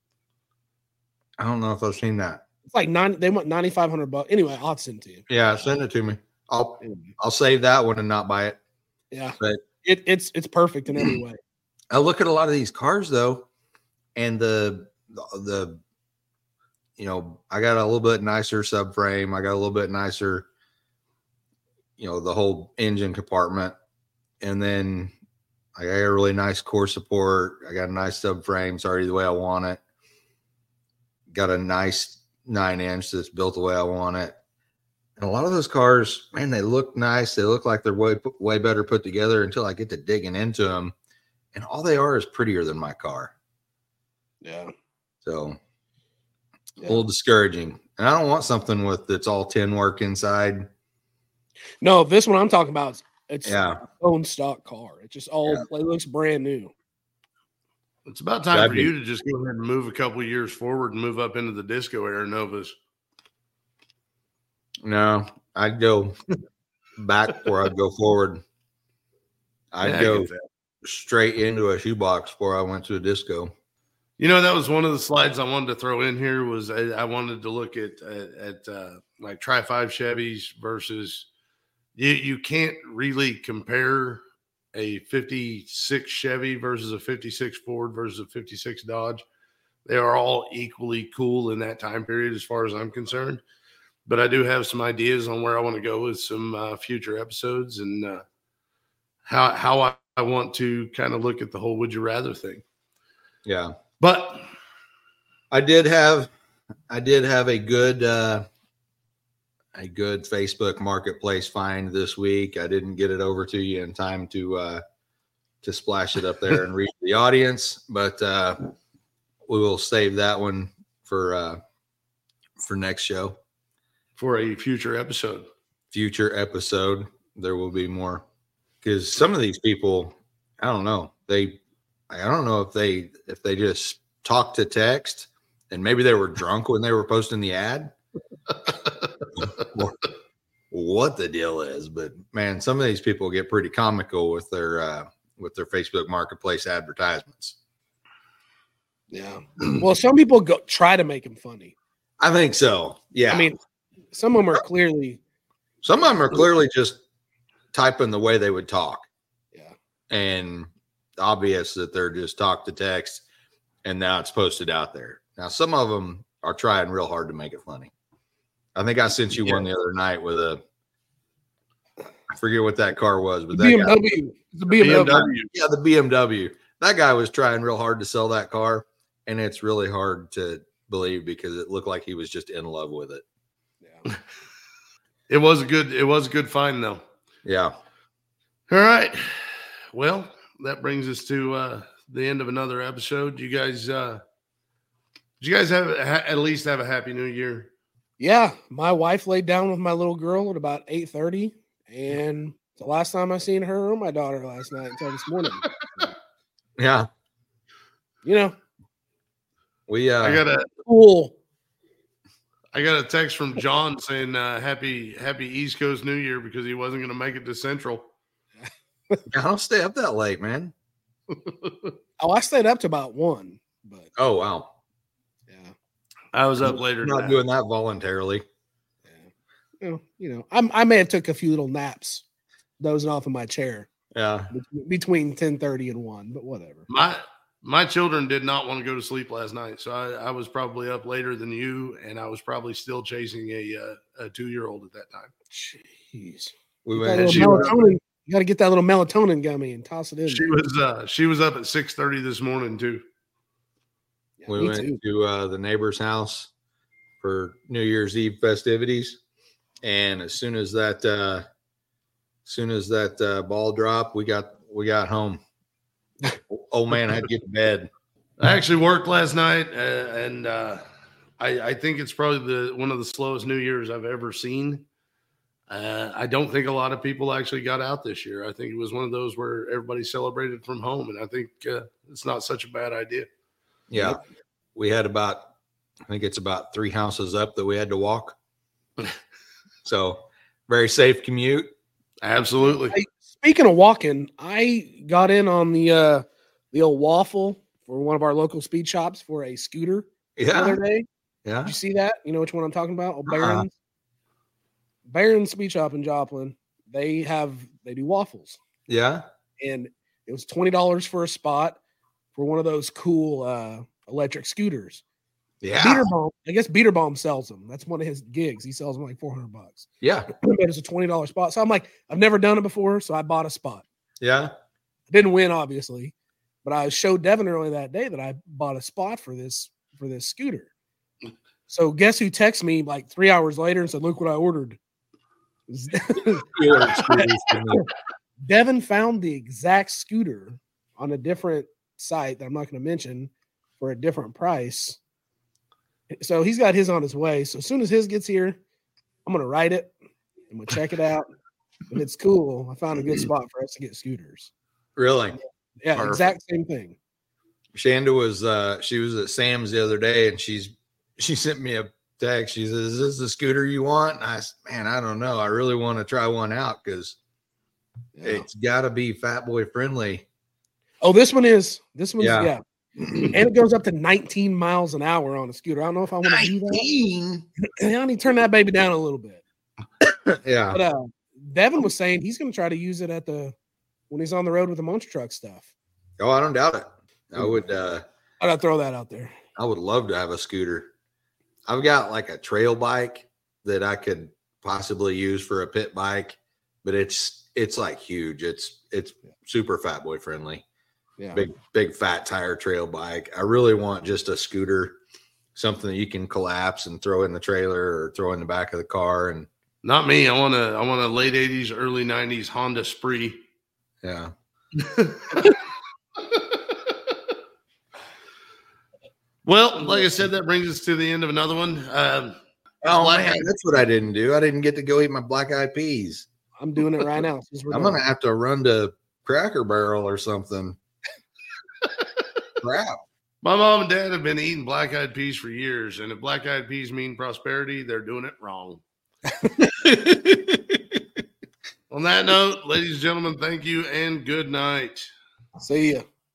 I don't know if I've seen that. It's like nine. They want ninety five hundred bucks. Anyway, I'll send it to you. Yeah, send it to me. I'll I'll save that one and not buy it. Yeah, But it, it's it's perfect in every way. I look at a lot of these cars though, and the the you know, I got a little bit nicer subframe. I got a little bit nicer, you know, the whole engine compartment, and then I got a really nice core support. I got a nice subframe. It's already the way I want it. Got a nice nine inch that's built the way I want it. And a lot of those cars, man, they look nice. They look like they're way way better put together until I get to digging into them, and all they are is prettier than my car. Yeah. So yeah. a little discouraging. And I don't want something with that's all tin work inside. No, this one I'm talking about, it's Yeah. own stock car. It just all Yeah. it looks brand new. It's about time That'd for be- you to just go ahead and move a couple of years forward and move up into the disco era Novas. No, I'd go back where I'd go forward. I'd Yeah, I go get that. straight into a shoebox before I went to a disco. You know, that was one of the slides I wanted to throw in here was I, I wanted to look at at, at uh, like Tri five Chevys versus you. You can't really compare a fifty-six Chevy versus a fifty-six Ford versus a fifty-six Dodge. They are all equally cool in that time period, as far as I'm concerned. But I do have some ideas on where I want to go with some uh, future episodes and uh, how how I, I want to kind of look at the whole would you rather thing. Yeah. But I did have I did have a good uh a good Facebook marketplace find this week. I didn't get it over to you in time to uh to splash it up there and reach the audience, but uh we will save that one for uh for next show. for a future episode. Future episode, there will be more. Because some of these people, I don't know, they I don't know if they if they just talk to text and maybe they were drunk when they were posting the ad. Or what the deal is, but man, some of these people get pretty comical with their uh with their Facebook marketplace advertisements. Yeah. Well, some people go try to make them funny. I think so. Yeah. I mean, some of them are clearly. some of them are clearly just typing the way they would talk. Yeah. And obvious that they're just talk to text and now it's posted out there. Now, some of them are trying real hard to make it funny. I think I sent you Yeah. one the other night with a, I forget what that car was, but that B M guy, W. It's a B M W. B M W. yeah, the B M W. That guy was trying real hard to sell that car, and it's really hard to believe because it looked like he was just in love with it. Yeah. It was a good. It was a good find, though. Yeah. All right. Well, that brings us to uh, the end of another episode. You guys, uh, did you guys have ha- at least have a happy New Year? Yeah, my wife laid down with my little girl at about eight thirty, and the last time I seen her or my daughter last night until this morning. Yeah. You know, We, uh, I got a cool. I got a text from John saying uh, happy Happy East Coast New Year because he wasn't going to make it to Central. I don't stay up that late, man. Oh, I stayed up to about one, but Oh, wow. yeah, I was up later. I'm than not that. doing that voluntarily. yeah. You know, you know, I'm, I may have took a few little naps, dozing off in my chair Yeah. between ten thirty and one, but whatever. My my children did not want to go to sleep last night, so I, I was probably up later than you, and I was probably still chasing a uh, a two year old at that time. Jeez, We that went, little she was- melatonin. You got to get that little melatonin gummy and toss it in. She was uh, she was up at six thirty this morning too. Yeah, we me went too. to uh, the neighbor's house for New Year's Eve festivities. And as soon as that, uh, as soon as that uh, ball dropped, we got, we got home. Old man had to get to bed. I actually worked last night, uh, and uh, I, I think it's probably the one of the slowest New Year's I've ever seen. Uh, I don't think a lot of people actually got out this year. I think it was one of those where everybody celebrated from home, and I think uh, it's not such a bad idea. Yeah. We had about, I think it's about three houses up that we had to walk. So Very safe commute. Absolutely. Hey, speaking of walking, I got in on the uh the old waffle for one of our local speed shops for a scooter the Yeah. other day. Yeah. Did you see that? You know which one I'm talking about? Oh, Uh-uh. Barron's. Barron's Speed Shop in Joplin. They have they do waffles, Yeah. and it was twenty dollars for a spot for one of those cool uh electric scooters. Yeah. Beaterbaum, I guess Beaterbaum sells them. That's one of his gigs. He sells them like four hundred bucks. Yeah. But it's a twenty dollars spot. So I'm like, I've never done it before, so I bought a spot. Yeah. I didn't win, obviously, but I showed Devin earlier that day that I bought a spot for this for this scooter. So guess who texted me like three hours later and said, "Look what I ordered." Devin found the exact scooter on a different site that I'm not going to mention for a different price. So he's got his on his way. So as soon as his gets here, I'm going to ride it. I'm going to check it out. If it's cool, I found a good spot for us to get scooters. Really? Yeah, Perfect. exact same thing. Shanda was uh she was at Sam's the other day and she's she sent me a text. She says, "Is this the scooter you want?" And I said, "Man, I don't know. I really want to try one out because Yeah. it's got to be fat boy friendly." Oh, this one is. This one's, Yeah. yeah. And it goes up to nineteen miles an hour on a scooter. I don't know if I want to do that. nineteen? I need to turn that baby down a little bit. Yeah. But uh, Devin was saying he's going to try to use it at the when he's on the road with the monster truck stuff. Oh, I don't doubt it. I would uh I gotta throw that out there. I would love to have a scooter. I've got like a trail bike that I could possibly use for a pit bike, but it's it's like huge. It's it's super fat boy friendly. Yeah. Big big fat tire trail bike. I really want just a scooter, something that you can collapse and throw in the trailer or throw in the back of the car. And Not me. I want a I want a late eighties, early nineties Honda Spree. yeah. Well, like I said, that brings us to the end of another one. Um, Oh Black man, Eyed- that's what I didn't do. I didn't get to go eat my black eyed peas. I'm doing it right now. Since we're I'm done. gonna have to run to Cracker Barrel or something. Crap. my mom and dad have been eating black eyed peas for years, and if black eyed peas mean prosperity, they're doing it wrong. On that note, ladies and gentlemen, thank you and good night. See ya.